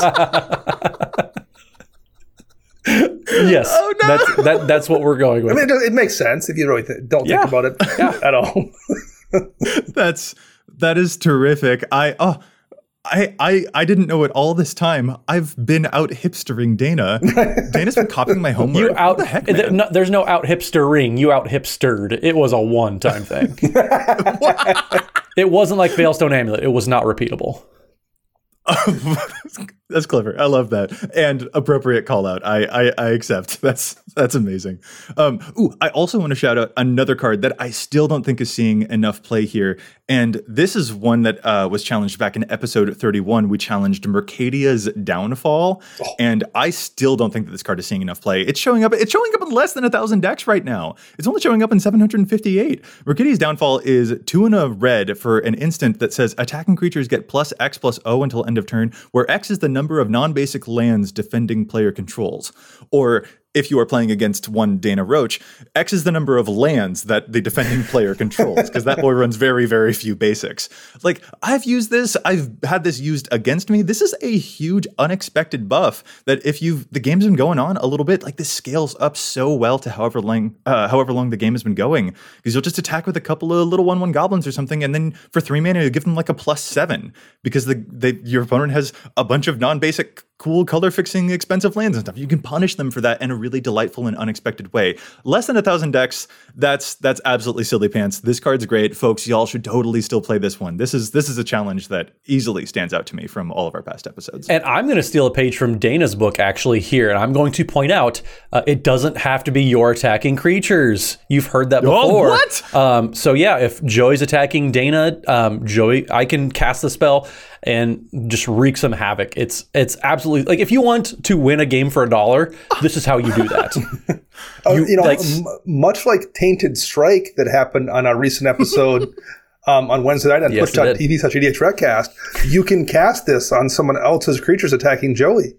Yes, oh, no. that's that, that's what we're going with. I mean, it, it makes sense if you really th- don't Yeah. think about it Yeah. at all. That's that is terrific. I oh I I I didn't know it all this time. I've been out hipstering Dana. Dana's been copying my homework. You out? What the heck, th- man? no, there's no out hipstering. You out hipstered. It was a one-time thing. It wasn't like Veilstone Amulet. It was not repeatable. That's clever. I love that. And appropriate call out. I, I, I accept. That's that's amazing. Um, ooh, I also want to shout out another card that I still don't think is seeing enough play here. And this is one that uh, was challenged back in episode thirty-one. We challenged Mercadia's Downfall. Oh. And I still don't think that this card is seeing enough play. It's showing up. It's showing up in less than a thousand decks right now. It's only showing up in seven hundred fifty-eight. Mercadia's Downfall is two and a red for an instant that says attacking creatures get plus X plus O until end of turn, where X is the number of non-basic lands defending player controls. Or if you are playing against one Dana Roach, X is the number of lands that the defending player controls, because that boy runs very, very few basics. Like, I've used this, I've had this used against me. This is a huge unexpected buff that if you've, the game's been going on a little bit, like this scales up so well to however long, uh, however long the game has been going, because you'll just attack with a couple of little one one goblins or something, and then for three mana, you give them like a plus seven, because the, the your opponent has a bunch of non-basic cool color fixing expensive lands and stuff. You can punish them for that in a really delightful and unexpected way. Less than a thousand decks, that's that's absolutely silly pants. This card's great, folks. Y'all should totally still play this one. This is this is a challenge that easily stands out to me from all of our past episodes. And I'm going to steal a page from Dana's book actually here, and I'm going to point out uh, it doesn't have to be your attacking creatures. You've heard that before. Oh, what? Um, so yeah, if Joey's attacking Dana, um, Joey, I can cast the spell and just wreak some havoc. It's it's absolutely, like, if you want to win a game for a dollar, this is how you do that. uh, you, you know, like, m- much like Tainted Strike that happened on a recent episode um, on Wednesday night on Yes, twitch dot t v slash E D H Recast, you can cast this on someone else's creatures attacking Joey.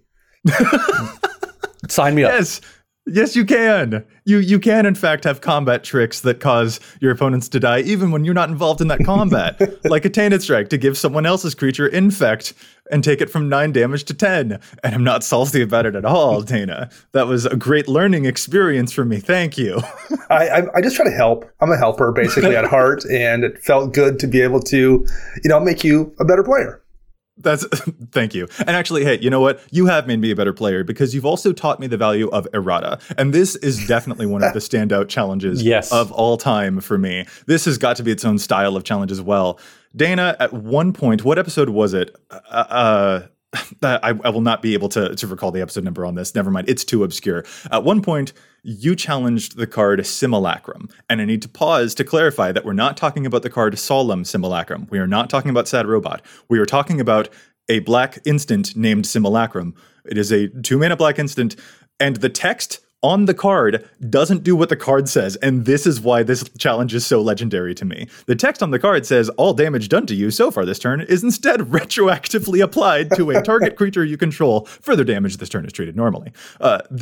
Sign me up. Yes. Yes, you can. You you can, in fact, have combat tricks that cause your opponents to die even when you're not involved in that combat. Like a Tainted Strike to give someone else's creature Infect and take it from nine damage to ten. And I'm not salty about it at all, Dana. That was a great learning experience for me. Thank you. I, I I just try to help. I'm a helper, basically, at heart, and it felt good to be able to, you know, make you a better player. That's thank you. And actually, hey, you know what? You have made me a better player because you've also taught me the value of errata. And this is definitely one of the standout challenges yes. of all time for me. This has got to be its own style of challenge as well. Dana, at one point, what episode was it? Uh, uh I, I will not be able to, to recall the episode number on this. Never mind. It's too obscure. At one point, you challenged the card Simulacrum. And I need to pause to clarify that we're not talking about the card Solemn Simulacrum. We are not talking about Sad Robot. We are talking about a black instant named Simulacrum. It is a two-mana black instant, and the text on the card doesn't do what the card says, and this is why this challenge is so legendary to me. The text on the card says, all damage done to you so far this turn is instead retroactively applied to a target creature you control. Further damage this turn is treated normally. Uh, the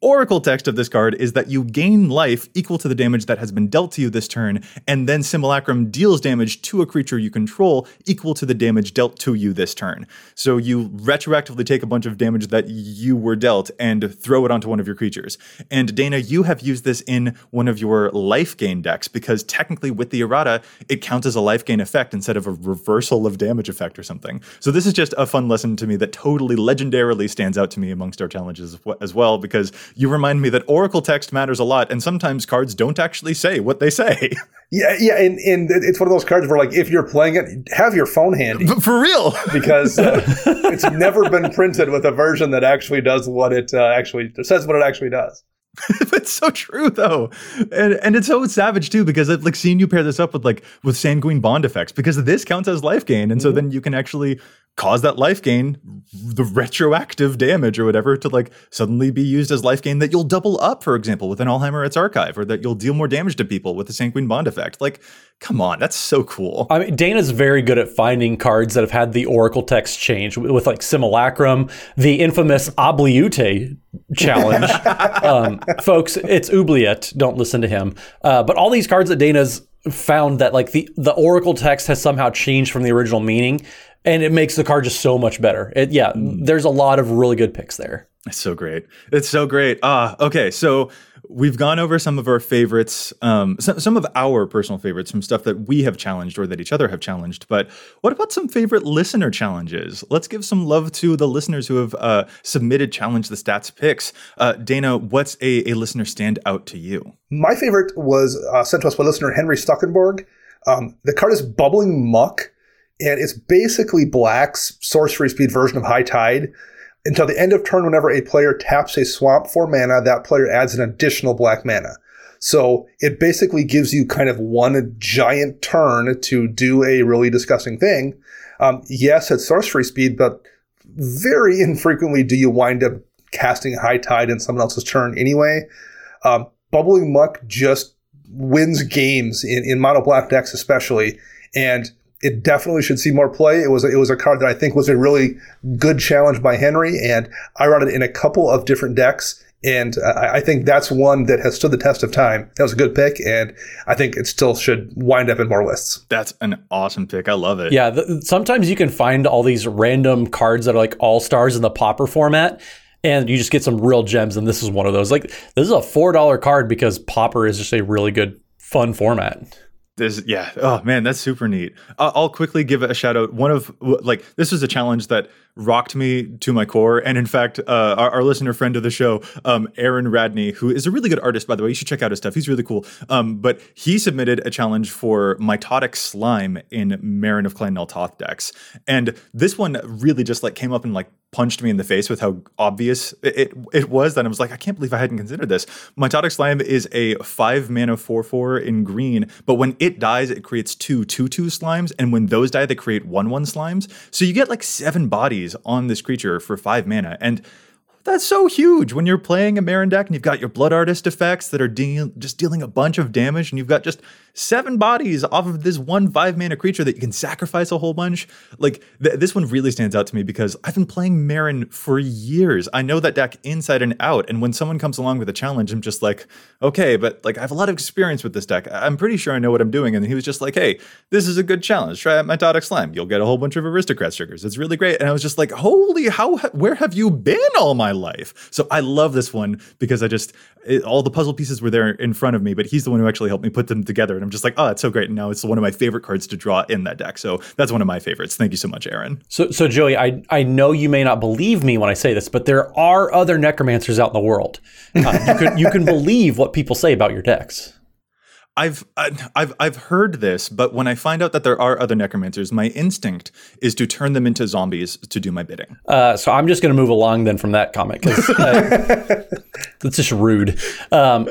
oracle text of this card is that you gain life equal to the damage that has been dealt to you this turn, and then Simulacrum deals damage to a creature you control equal to the damage dealt to you this turn. So you retroactively take a bunch of damage that you were dealt and throw it onto one of your creatures. And Dana, you have used this in one of your life gain decks because technically with the errata, it counts as a life gain effect instead of a reversal of damage effect or something. So this is just a fun lesson to me that totally legendarily stands out to me amongst our challenges as well, because you remind me that oracle text matters a lot, and sometimes cards don't actually say what they say. Yeah, yeah, and, and it's one of those cards where, like, if you're playing it, have your phone handy. For real. Because uh, it's never been printed with a version that actually does what it uh, actually says what it actually does. It's so true though, and and it's so savage too, because I've like seen you pair this up with like with Sanguine Bond effects, because this counts as life gain, and mm-hmm. so then you can actually cause that life gain, the retroactive damage or whatever, to like suddenly be used as life gain that you'll double up, for example, with an Allheimer Archive, or that you'll deal more damage to people with the Sanguine Bond effect. Like, come on, that's so cool. I mean, Dana's very good at finding cards that have had the oracle text change with like Simulacrum, the infamous Obliute challenge. um, folks, it's Oubliette. Don't listen to him. Uh, but all these cards that Dana's found that like the, the oracle text has somehow changed from the original meaning, and it makes the card just so much better. It, yeah, mm. there's a lot of really good picks there. It's so great. It's so great. Ah, okay. So we've gone over some of our favorites, um, some, some of our personal favorites from stuff that we have challenged or that each other have challenged. But what about some favorite listener challenges? Let's give some love to the listeners who have uh, submitted Challenge the Stats picks. Uh, Dana, what's a, a listener stand out to you? My favorite was uh, sent to us by listener Henry Stuckenborg. Um, the card is Bubbling Muck, and it's basically Black's sorcery speed version of High Tide. Until the end of turn, whenever a player taps a swamp for mana, that player adds an additional black mana. So it basically gives you kind of one giant turn to do a really disgusting thing. Um, yes, it's sorcery speed, but very infrequently do you wind up casting High Tide in someone else's turn anyway. Um, Bubbling Muck just wins games in, in mono black decks especially, and it definitely should see more play. It was a, it was a card that I think was a really good challenge by Henry, and I run it in a couple of different decks, and I, I think that's one that has stood the test of time. That was a good pick, and I think it still should wind up in more lists. That's an awesome pick. I love it. Yeah, the, sometimes you can find all these random cards that are like all-stars in the Pauper format, and you just get some real gems, and this is one of those. Like, this is a four dollar card because Pauper is just a really good, fun format. This, yeah. Oh man, that's super neat. Uh, I'll quickly give a shout out. One of like, this was a challenge that rocked me to my core. And in fact, uh, our, our listener friend of the show, um, Aaron Radney, who is a really good artist, by the way, you should check out his stuff. He's really cool. Um, but he submitted a challenge for Mitotic Slime in Marin of Clan Nel Toth decks. And this one really just like came up and like punched me in the face with how obvious it, it, it was that I was like, I can't believe I hadn't considered this. Mitotic Slime is a five mana four four in green, but when it dies, it creates two two two slimes, and when those die, they create one one slimes. So you get like seven bodies on this creature for five mana, and that's so huge when you're playing a Marin deck and you've got your Blood Artist effects that are de- just dealing a bunch of damage, and you've got just seven bodies off of this one five mana creature that you can sacrifice a whole bunch. Like th- this one really stands out to me because I've been playing Marin for years. I know that deck inside and out, and when someone comes along with a challenge, I'm just like, okay, but like I have a lot of experience with this deck. I'm pretty sure I know what I'm doing. And he was just like, hey, this is a good challenge. Try out Mitotic Slime. You'll get a whole bunch of Aristocrat triggers. It's really great. And I was just like, holy, how, where have you been all my life? So I love this one because I just, it, all the puzzle pieces were there in front of me, but he's the one who actually helped me put them together. And I'm just like, oh, it's so great. And now it's one of my favorite cards to draw in that deck. So that's one of my favorites. Thank you so much, Aaron. So, so Joey, I, I know you may not believe me when I say this, but there are other necromancers out in the world. Uh, you can, you can believe what people say about your decks. I've I've I've heard this, but when I find out that there are other necromancers, my instinct is to turn them into zombies to do my bidding. Uh, so I'm just going to move along then from that comment because uh, that's just rude. Um,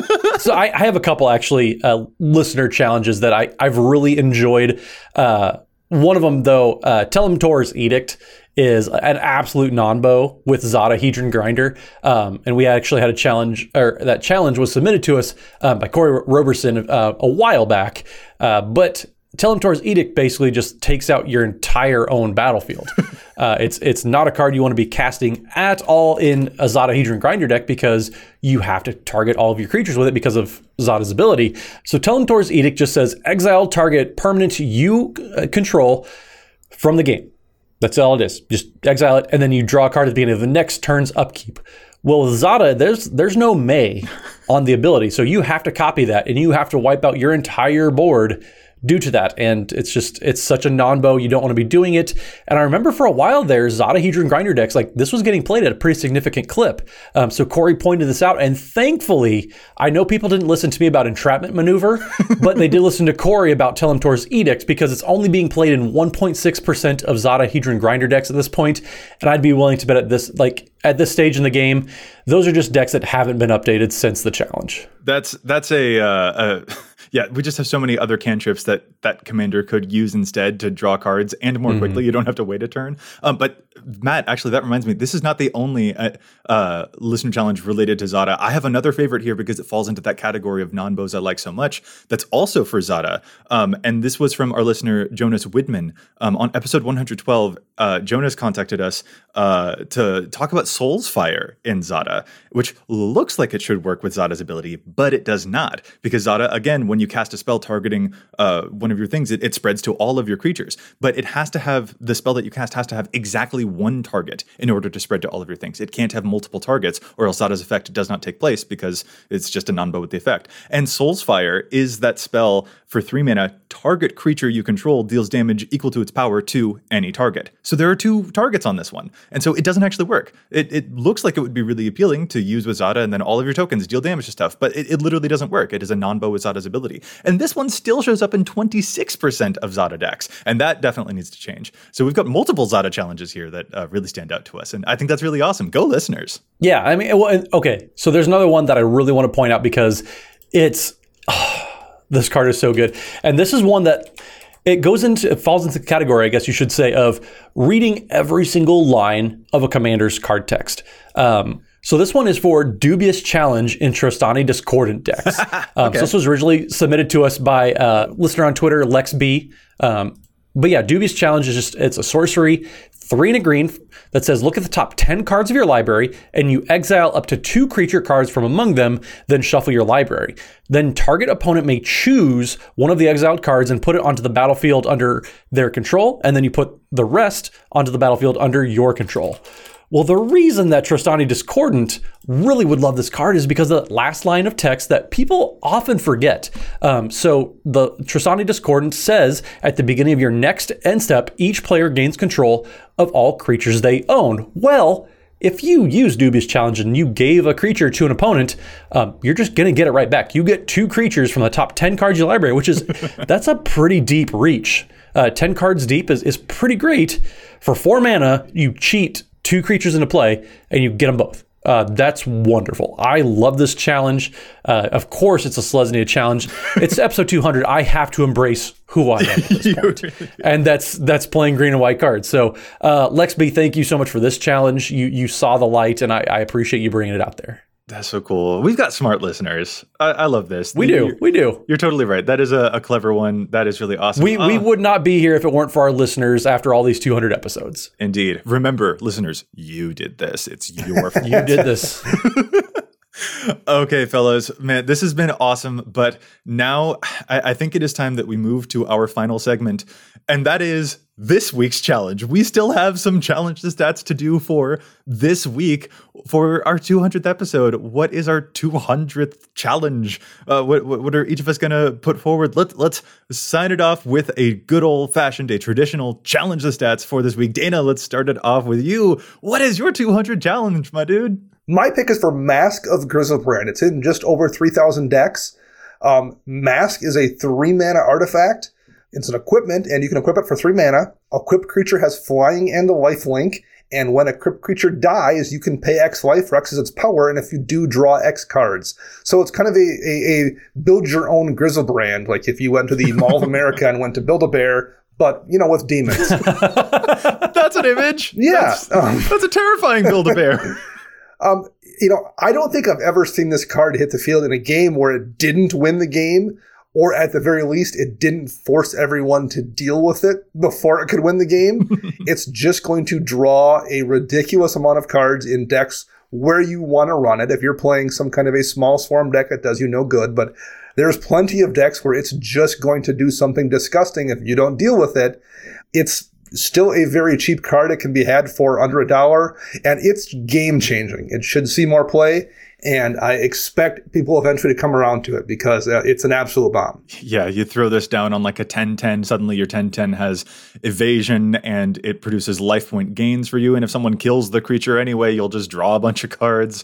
so I, I have a couple actually uh, listener challenges that I I've really enjoyed. Uh, one of them though, uh, Telemtor's Edict is an absolute non-bow with Zada Hedron Grinder. Um, and we actually had a challenge, or that challenge was submitted to us uh, by Corey Roberson uh, a while back. Uh, but Telemtor's Edict basically just takes out your entire own battlefield. Uh, it's it's not a card you want to be casting at all in a Zada Hedron Grinder deck because you have to target all of your creatures with it because of Zada's ability. So Telemtor's Edict just says exile target permanent you uh, control from the game. That's all it is. Just exile it, and then you draw a card at the beginning of the next turn's upkeep. Well, with Zada, there's there's no May on the ability, so you have to copy that, and you have to wipe out your entire board due to that. And it's just, it's such a non-bow. You don't want to be doing it. And I remember for a while there, Zada Hedron Grinder decks, like this was getting played at a pretty significant clip. Um, so Corey pointed this out. And thankfully, I know people didn't listen to me about Entrapment Maneuver, but they did listen to Corey about Telemtor's Edict because it's only being played in one point six percent of Zada Hedron Grinder decks at this point. And I'd be willing to bet at this, like at this stage in the game, those are just decks that haven't been updated since the challenge. That's, that's a, uh, a yeah, we just have so many other cantrips that that commander could use instead to draw cards and more mm-hmm. quickly. You don't have to wait a turn. Um, but Matt, actually, that reminds me, this is not the only uh, uh, listener challenge related to Zada. I have another favorite here because it falls into that category of non-bows I like so much. That's also for Zada. Um, and this was from our listener, Jonas Widman. Um, on episode one hundred twelve, uh, Jonas contacted us uh, to talk about Soul's Fire in Zada, which looks like it should work with Zada's ability, but it does not. Because Zada, again, when you cast a spell targeting uh, one of your things, it, it spreads to all of your creatures. But it has to have, the spell that you cast has to have exactly one target in order to spread to all of your things. It can't have multiple targets, or else Zada's effect does not take place because it's just a non-bow with the effect. And Soul's Fire is that spell for three mana, target creature you control deals damage equal to its power to any target. So there are two targets on this one. And so it doesn't actually work. It, it looks like it would be really appealing to use with Zada and then all of your tokens deal damage to stuff, but it, it literally doesn't work. It is a non-bow with Zada's ability. And this one still shows up in twenty-six percent of Zada decks. And that definitely needs to change. So we've got multiple Zada challenges here that uh, really stand out to us. And I think that's really awesome. Go listeners. Yeah, I mean, well, okay. So there's another one that I really want to point out because it's, oh, this card is so good. And this is one that it goes into, it falls into the category, I guess you should say, of reading every single line of a commander's card text. Um, So this one is for Dubious Challenge in Trostani Discordant decks. Um, okay. So this was originally submitted to us by a listener on Twitter, Lex B. Um, but yeah, Dubious Challenge is just, it's a sorcery, three and a green that says, look at the top ten cards of your library and you exile up to two creature cards from among them, then shuffle your library. Then target opponent may choose one of the exiled cards and put it onto the battlefield under their control. And then you put the rest onto the battlefield under your control. Well, the reason that Trostani Discordant really would love this card is because of the last line of text that people often forget. Um, so the Trostani Discordant says at the beginning of your next end step, each player gains control of all creatures they own. Well, if you use Dubious Challenge and you gave a creature to an opponent, um, you're just going to get it right back. You get two creatures from the top ten cards of your library, which is, that's a pretty deep reach. Uh, ten cards deep is, is pretty great. For four mana, you cheat two creatures into play, and you get them both. Uh, that's wonderful. I love this challenge. Uh, of course, it's a Selesnya challenge. It's episode two hundred. I have to embrace who I am at this point. And that's that's playing green and white cards. So, uh, Lex B, thank you so much for this challenge. You you saw the light, and I, I appreciate you bringing it out there. That's so cool. We've got smart listeners. I, I love this. We do. You're, we do. You're totally right. That is a, a clever one. That is really awesome. We uh, we would not be here if it weren't for our listeners after all these two hundred episodes. Indeed. Remember, listeners, you did this. It's your fault. You did this. Okay, fellas, man, this has been awesome. But now I, I think it is time that we move to our final segment, and that is this week's challenge. We still have some Challenge the Stats to do for this week for our two hundredth episode. What is our two hundredth challenge? Uh, what, what are each of us going to put forward? Let, let's sign it off with a good old-fashioned, a traditional Challenge the Stats for this week. Dana, let's start it off with you. What is your two hundred challenge, my dude? My pick is for Mask of Griselbrand. It's in just over three thousand decks. Um, Mask is a three-mana artifact. It's an equipment, and you can equip it for three mana. Equipped creature has flying and a lifelink, and when a equipped creature dies, you can pay X life for X as its power, and if you do, draw X cards. So it's kind of a, a, a build-your-own Griselbrand, like if you went to the Mall of America and went to Build-A-Bear, but, you know, with demons. That's an image. Yeah. That's, um, that's a terrifying Build-A-Bear. Um, you know, I don't think I've ever seen this card hit the field in a game where it didn't win the game or at the very least, it didn't force everyone to deal with it before it could win the game. It's just going to draw a ridiculous amount of cards in decks where you want to run it. If you're playing some kind of a small swarm deck, it does you no good, but there's plenty of decks where it's just going to do something disgusting if you don't deal with it. It's still a very cheap card. It can be had for under a dollar, and it's game-changing. It should see more play, and I expect people eventually to come around to it because uh, it's an absolute bomb. Yeah, you throw this down on like a ten ten, suddenly your ten ten has evasion, and it produces life point gains for you, and if someone kills the creature anyway, you'll just draw a bunch of cards.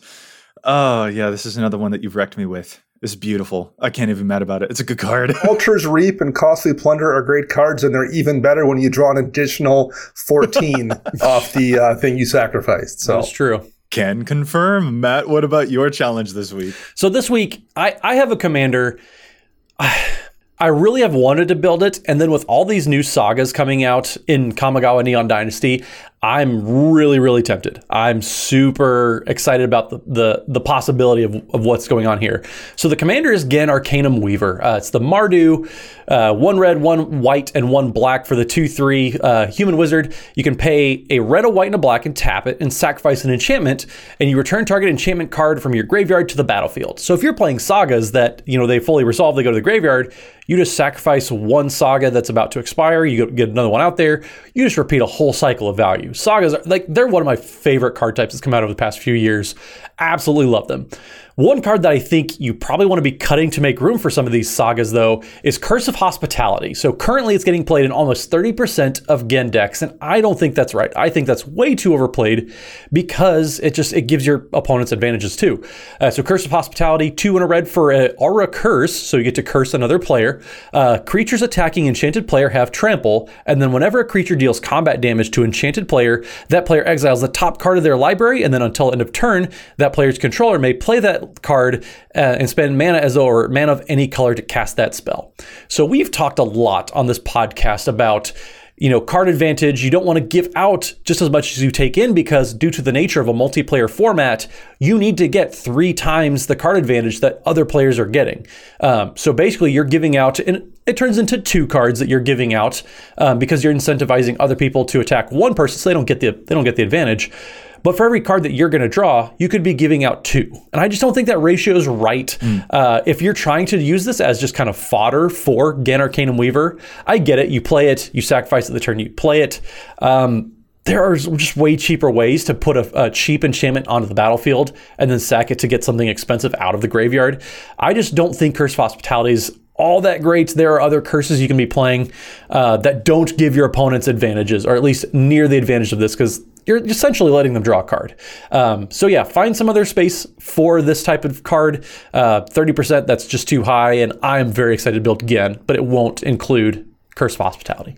Oh, yeah, this is another one that you've wrecked me with. It's beautiful. I can't even be mad about it. It's a good card. Ultra's Reap and Costly Plunder are great cards, and they're even better when you draw an additional fourteen off the uh, thing you sacrificed. So That's true. Can confirm. Matt, what about your challenge this week? So this week, I, I have a commander. I, I really have wanted to build it, and then with all these new sagas coming out in Kamigawa Neon Dynasty, I'm really, really tempted. I'm super excited about the the, the possibility of, of what's going on here. So the commander is Genn Arcanum Weaver. Uh, it's the Mardu, uh, one red, one white, and one black for the two three uh, human wizard. You can pay a red, a white, and a black and tap it and sacrifice an enchantment, and you return target enchantment card from your graveyard to the battlefield. So if you're playing sagas that, you know, they fully resolve, they go to the graveyard, you just sacrifice one saga that's about to expire, you get another one out there, you just repeat a whole cycle of value. Sagas are like, they're one of my favorite card types that's come out over the past few years. Absolutely love them. One card that I think you probably want to be cutting to make room for some of these sagas, though, is Curse of Hospitality. So currently it's getting played in almost thirty percent of Genn decks, and I don't think that's right. I think that's way too overplayed because it just it gives your opponents advantages too. Uh, so Curse of Hospitality, two and a red for an Aura Curse, so you get to curse another player. Uh, creatures attacking enchanted player have trample, and then whenever a creature deals combat damage to enchanted player, that player exiles the top card of their library, and then until end of turn, that player's controller may play that card uh, and spend mana as though or mana of any color to cast that spell. So we've talked a lot on this podcast about, you know, card advantage. You don't want to give out just as much as you take in because due to the nature of a multiplayer format, you need to get three times the card advantage that other players are getting. Um, so basically you're giving out, and it turns into two cards that you're giving out um, because you're incentivizing other people to attack one person so they don't get the they don't get the advantage. But for every card that you're going to draw, you could be giving out two. And I just don't think that ratio is right. Mm. Uh, if you're trying to use this as just kind of fodder for Genn Arcanum Weaver, I get it. You play it, you sacrifice at the turn, you play it. Um, there are just way cheaper ways to put a, a cheap enchantment onto the battlefield and then sack it to get something expensive out of the graveyard. I just don't think Curse of Hospitality is all that great. There are other curses you can be playing uh, that don't give your opponents advantages, or at least near the advantage of this, because you're essentially letting them draw a card. Um, so yeah, find some other space for this type of card. Uh, thirty percent, that's just too high, and I'm very excited to build again, but it won't include Curse of Hospitality.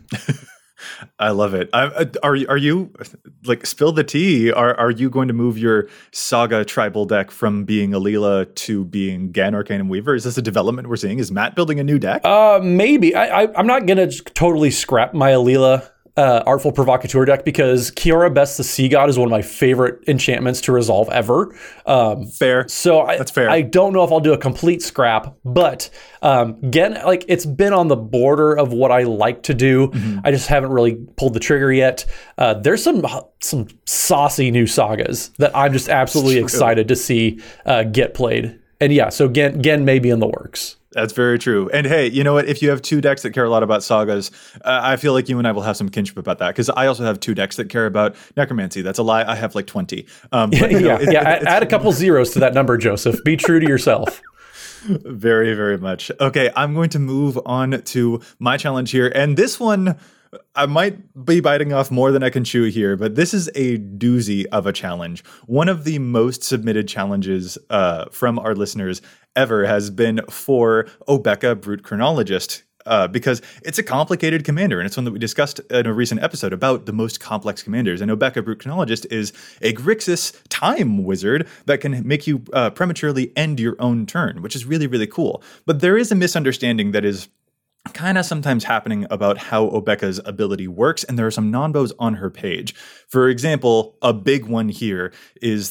I love it. I, are are you like spill the tea? Are are you going to move your Saga tribal deck from being Alila to being Genn Arcanum Weaver? Is this a development we're seeing? Is Matt building a new deck? Uh, maybe. I, I I'm not gonna totally scrap my Alila Uh, Artful Provocateur deck because Kiora Best the Sea God is one of my favorite enchantments to resolve ever. Um, fair. So I, That's fair. I don't know if I'll do a complete scrap, but um, again, like it's been on the border of what I like to do. Mm-hmm. I just haven't really pulled the trigger yet. Uh, there's some some saucy new sagas that I'm just absolutely excited to see uh, get played. And yeah, so Genn, Genn may be in the works. That's very true. And hey, you know what? If you have two decks that care a lot about sagas, uh, I feel like you and I will have some kinship about that because I also have two decks that care about necromancy. That's a lie. I have like twenty. Um, but, yeah, know, it, yeah. it, add a couple zeros to that number, Joseph. Be true to yourself. Very, very much. Okay, I'm going to move on to my challenge here. And this one, I might be biting off more than I can chew here, but this is a doozy of a challenge. One of the most submitted challenges uh, from our listeners ever has been for Obeka Brute Chronologist. Uh, because it's a complicated commander, and it's one that we discussed in a recent episode about the most complex commanders. And Obeka Brute Chronologist is a Grixis time wizard that can make you uh, prematurely end your own turn, which is really, really cool. But there is a misunderstanding that is kind of sometimes happening about how Obeka's ability works, and there are some non-bows on her page. For example, a big one here is that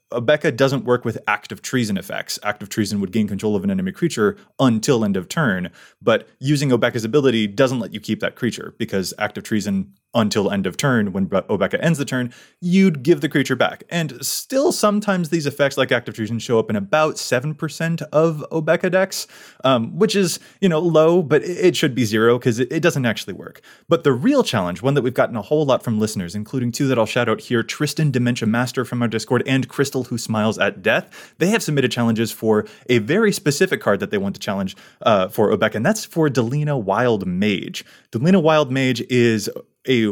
Obeka doesn't work with active treason effects. Active treason would gain control of an enemy creature until end of turn, but using Obeka's ability doesn't let you keep that creature, because active treason until end of turn, when Obeka ends the turn, you'd give the creature back. And still sometimes these effects like active treason show up in about seven percent of Obeka decks, um, which is, you know, low, but it should be zero because it, it doesn't actually work. But the real challenge, one that we've gotten a whole lot from listeners, including two that I'll shout out here, Tristan Dementia Master from our Discord and Crystal Who Smiles at Death, they have submitted challenges for a very specific card that they want to challenge uh, for Obeka, and that's for Delina Wild Mage. Delina Wild Mage is a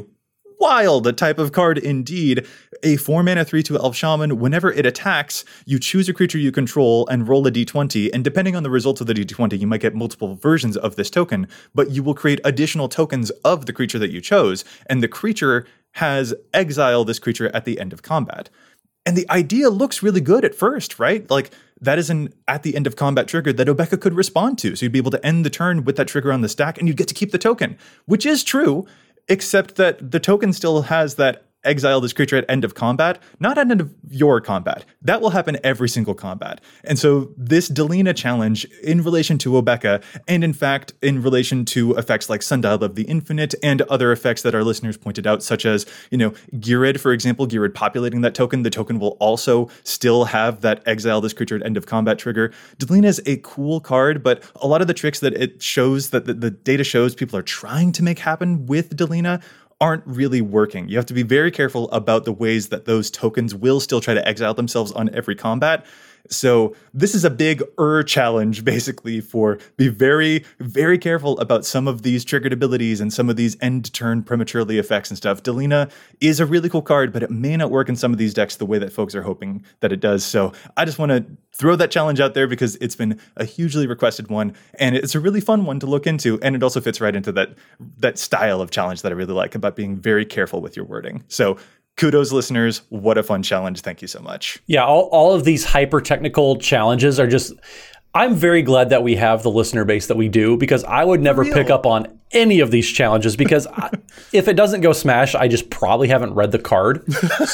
wild type of card indeed. A four mana three two Elf Shaman. Whenever it attacks, you choose a creature you control and roll a d twenty, and depending on the results of the d twenty, you might get multiple versions of this token, but you will create additional tokens of the creature that you chose, and the creature has exile this creature at the end of combat. And the idea looks really good at first, right? Like, that is an at the end of combat trigger that Obeka could respond to. So you'd be able to end the turn with that trigger on the stack, and you'd get to keep the token, which is true, except that the token still has that exile this creature at end of combat, not at end of your combat. That will happen every single combat. And so this Delina challenge in relation to Obeka, and in fact, in relation to effects like Sundial of the Infinite and other effects that our listeners pointed out, such as, you know, Girid, for example, Girid populating that token, the token will also still have that exile this creature at end of combat trigger. Delina is a cool card, but a lot of the tricks that it shows, that the, the data shows people are trying to make happen with Delina aren't really working. You have to be very careful about the ways that those tokens will still try to exile themselves on every combat. So this is a big er challenge, basically, for be very, very careful about some of these triggered abilities and some of these end turn prematurely effects and stuff. Delina is a really cool card, but it may not work in some of these decks the way that folks are hoping that it does. So I just want to throw that challenge out there because it's been a hugely requested one, and it's a really fun one to look into, and it also fits right into that that style of challenge that I really like about being very careful with your wording. So kudos, listeners. What a fun challenge. Thank you so much. Yeah, all, all of these hyper-technical challenges are just... I'm very glad that we have the listener base that we do, because I would never pick up on any of these challenges, because I, if it doesn't go smash, I just probably haven't read the card.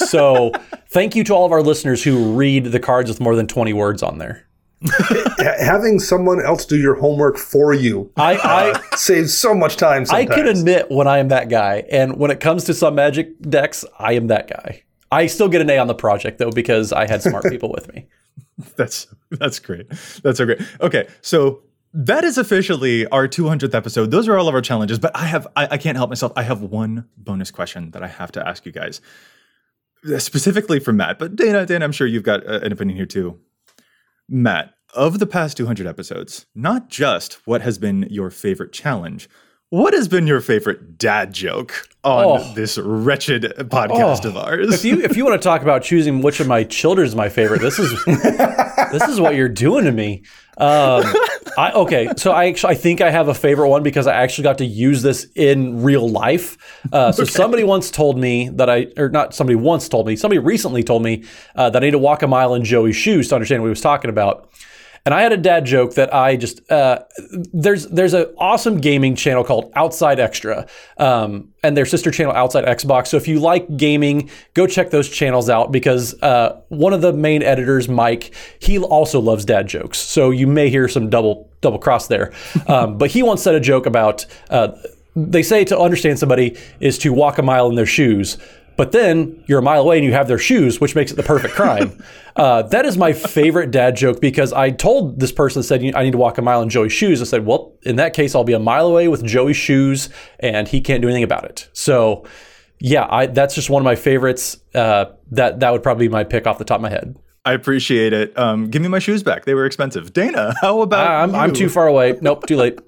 So thank you to all of our listeners who read the cards with more than twenty words on there. Having someone else do your homework for you I, I uh, saves so much time sometimes. I can admit when I am that guy. And when it comes to some Magic decks, I am that guy. I still get an A on the project, though, because I had smart people with me. That's that's great. That's so great. Okay, so that is officially our two hundredth episode. Those are all of our challenges, but I have I, I can't help myself. I have one bonus question that I have to ask you guys, specifically for Matt. But Dana, Dana, I'm sure you've got uh, an opinion here too. Matt, of the past two hundred episodes, not just what has been your favorite challenge, what has been your favorite dad joke on oh. this wretched podcast oh. of ours? If you if you want to talk about choosing which of my children is my favorite, this is this is what you're doing to me. Um, I, okay, so I actually I think I have a favorite one because I actually got to use this in real life. Uh, so okay. somebody once told me that I, or not somebody once told me, somebody recently told me uh, that I need to walk a mile in Joey's shoes to understand what he was talking about. And I had a dad joke that I just, uh, there's there's an awesome gaming channel called Outside Extra, um, and their sister channel Outside Xbox. So if you like gaming, go check those channels out, because uh, one of the main editors, Mike, he also loves dad jokes. So you may hear some double double cross there. Um, but he once said a joke about, uh, they say to understand somebody is to walk a mile in their shoes. But then you're a mile away and you have their shoes, which makes it the perfect crime. uh, that is my favorite dad joke, because I told this person that said, I need to walk a mile in Joey's shoes. I said, well, in that case, I'll be a mile away with Joey's shoes and he can't do anything about it. So yeah, I, that's just one of my favorites. Uh, that, that would probably be my pick off the top of my head. I appreciate it. Um, give me my shoes back. They were expensive. Dana, how about uh, I'm, you? I'm too far away. Nope, too late.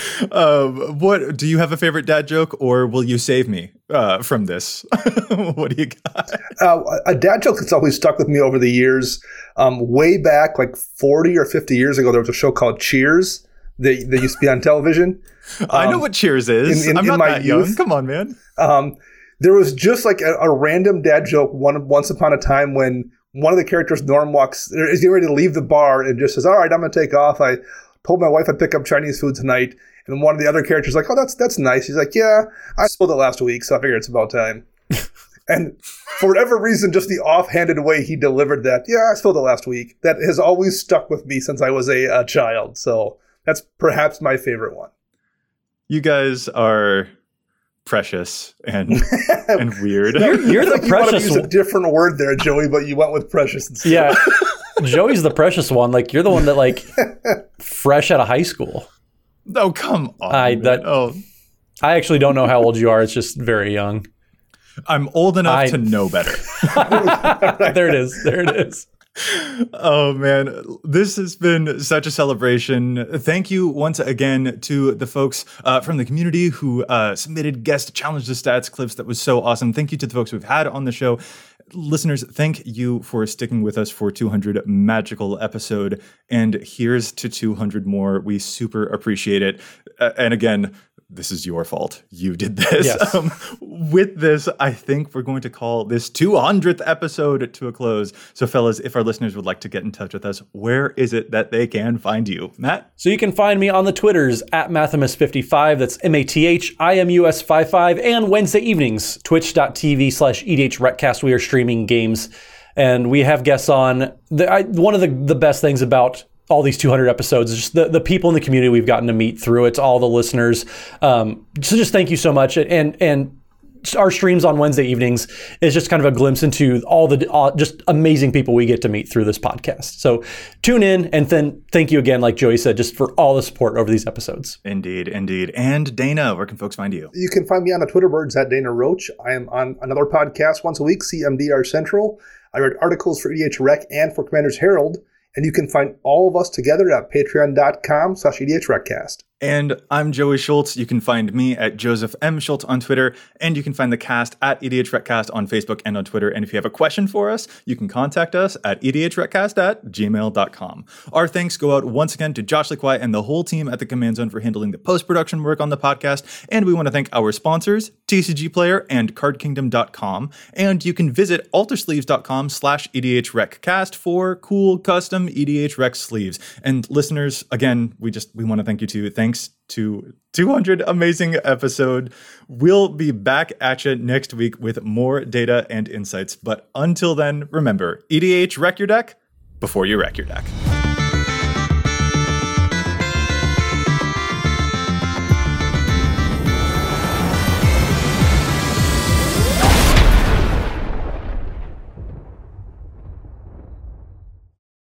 um, what do you have a favorite dad joke, or will you save me uh, from this? What do you got? Uh, a dad joke that's always stuck with me over the years. Um, way back, like forty or fifty years ago, there was a show called Cheers that, that used to be on television. Um, I know what Cheers is. In, in, I'm not that youth. young. Come on, man. Um, there was just like a, a random dad joke one once upon a time when one of the characters, Norm, walks, is getting ready to leave the bar and just says, all right, I'm going to take off. I told my wife I'd pick up Chinese food tonight. And one of the other characters is like, oh, that's that's nice. He's like, yeah, I spilled it last week, so I figure it's about time. And For whatever reason, just the offhanded way he delivered that, yeah, I spilled it last week, that has always stuck with me since I was a, a child. So that's perhaps my favorite one. You guys are precious and and weird. You're, you're the you precious want to use a different word there, Joey, but you went with precious instead. Yeah. Joey's the precious one. Like, you're the one that, like, fresh out of high school. Oh, come on. I, that, oh. I actually don't know how old you are. It's just very young. I'm old enough I, to know better. There it is. There it is. Oh, man. This has been such a celebration. Thank you once again to the folks uh, from the community who uh, submitted guest Challenge the Stats clips. That was so awesome. Thank you to the folks we've had on the show. Listeners, thank you for sticking with us for two hundred magical episode. And here's to two hundred more. We super appreciate it. Uh, and again, this is your fault. You did this. Yes. Um, with this, I think we're going to call this two hundredth episode to a close. So, fellas, if our listeners would like to get in touch with us, where is it that they can find you? Matt? So you can find me on the Twitters at Mathimus fifty-five. That's M A T H I M U S fifty-five. And Wednesday evenings, twitch.tv slash EDHRecast. We are streaming games. And we have guests on. The, I, one of the, the best things about all these two hundred episodes is just the, the people in the community we've gotten to meet through it, all the listeners. Um, so just thank you so much. And and our streams on Wednesday evenings is just kind of a glimpse into all the uh, just amazing people we get to meet through this podcast. So tune in, and then thank you again, like Joey said, just for all the support over these episodes. Indeed, indeed. And Dana, where can folks find you? You can find me on the Twitter birds at Dana Roach. I am on another podcast once a week, C M D R Central. I write articles for E D H Rec and for Commander's Herald. And you can find all of us together at patreon.com slash EDHRecast. And I'm Joey Schultz. You can find me at Joseph M. Schultz on Twitter, and you can find the cast at EDHRecast on Facebook and on Twitter. And if you have a question for us, you can contact us at EDHRecast at gmail dot com. Our thanks go out once again to Josh Lequai and the whole team at the Command Zone for handling the post-production work on the podcast. And we want to thank our sponsors, T C G Player and card kingdom dot com. And you can visit altersleeves.com slash EDHRecast for cool custom E D H Rec sleeves. And listeners, again, we just we want to thank you too. Thanks to two hundred amazing episode. We'll be back at you next week with more data and insights. But until then, remember, E D H wreck your deck before you wreck your deck.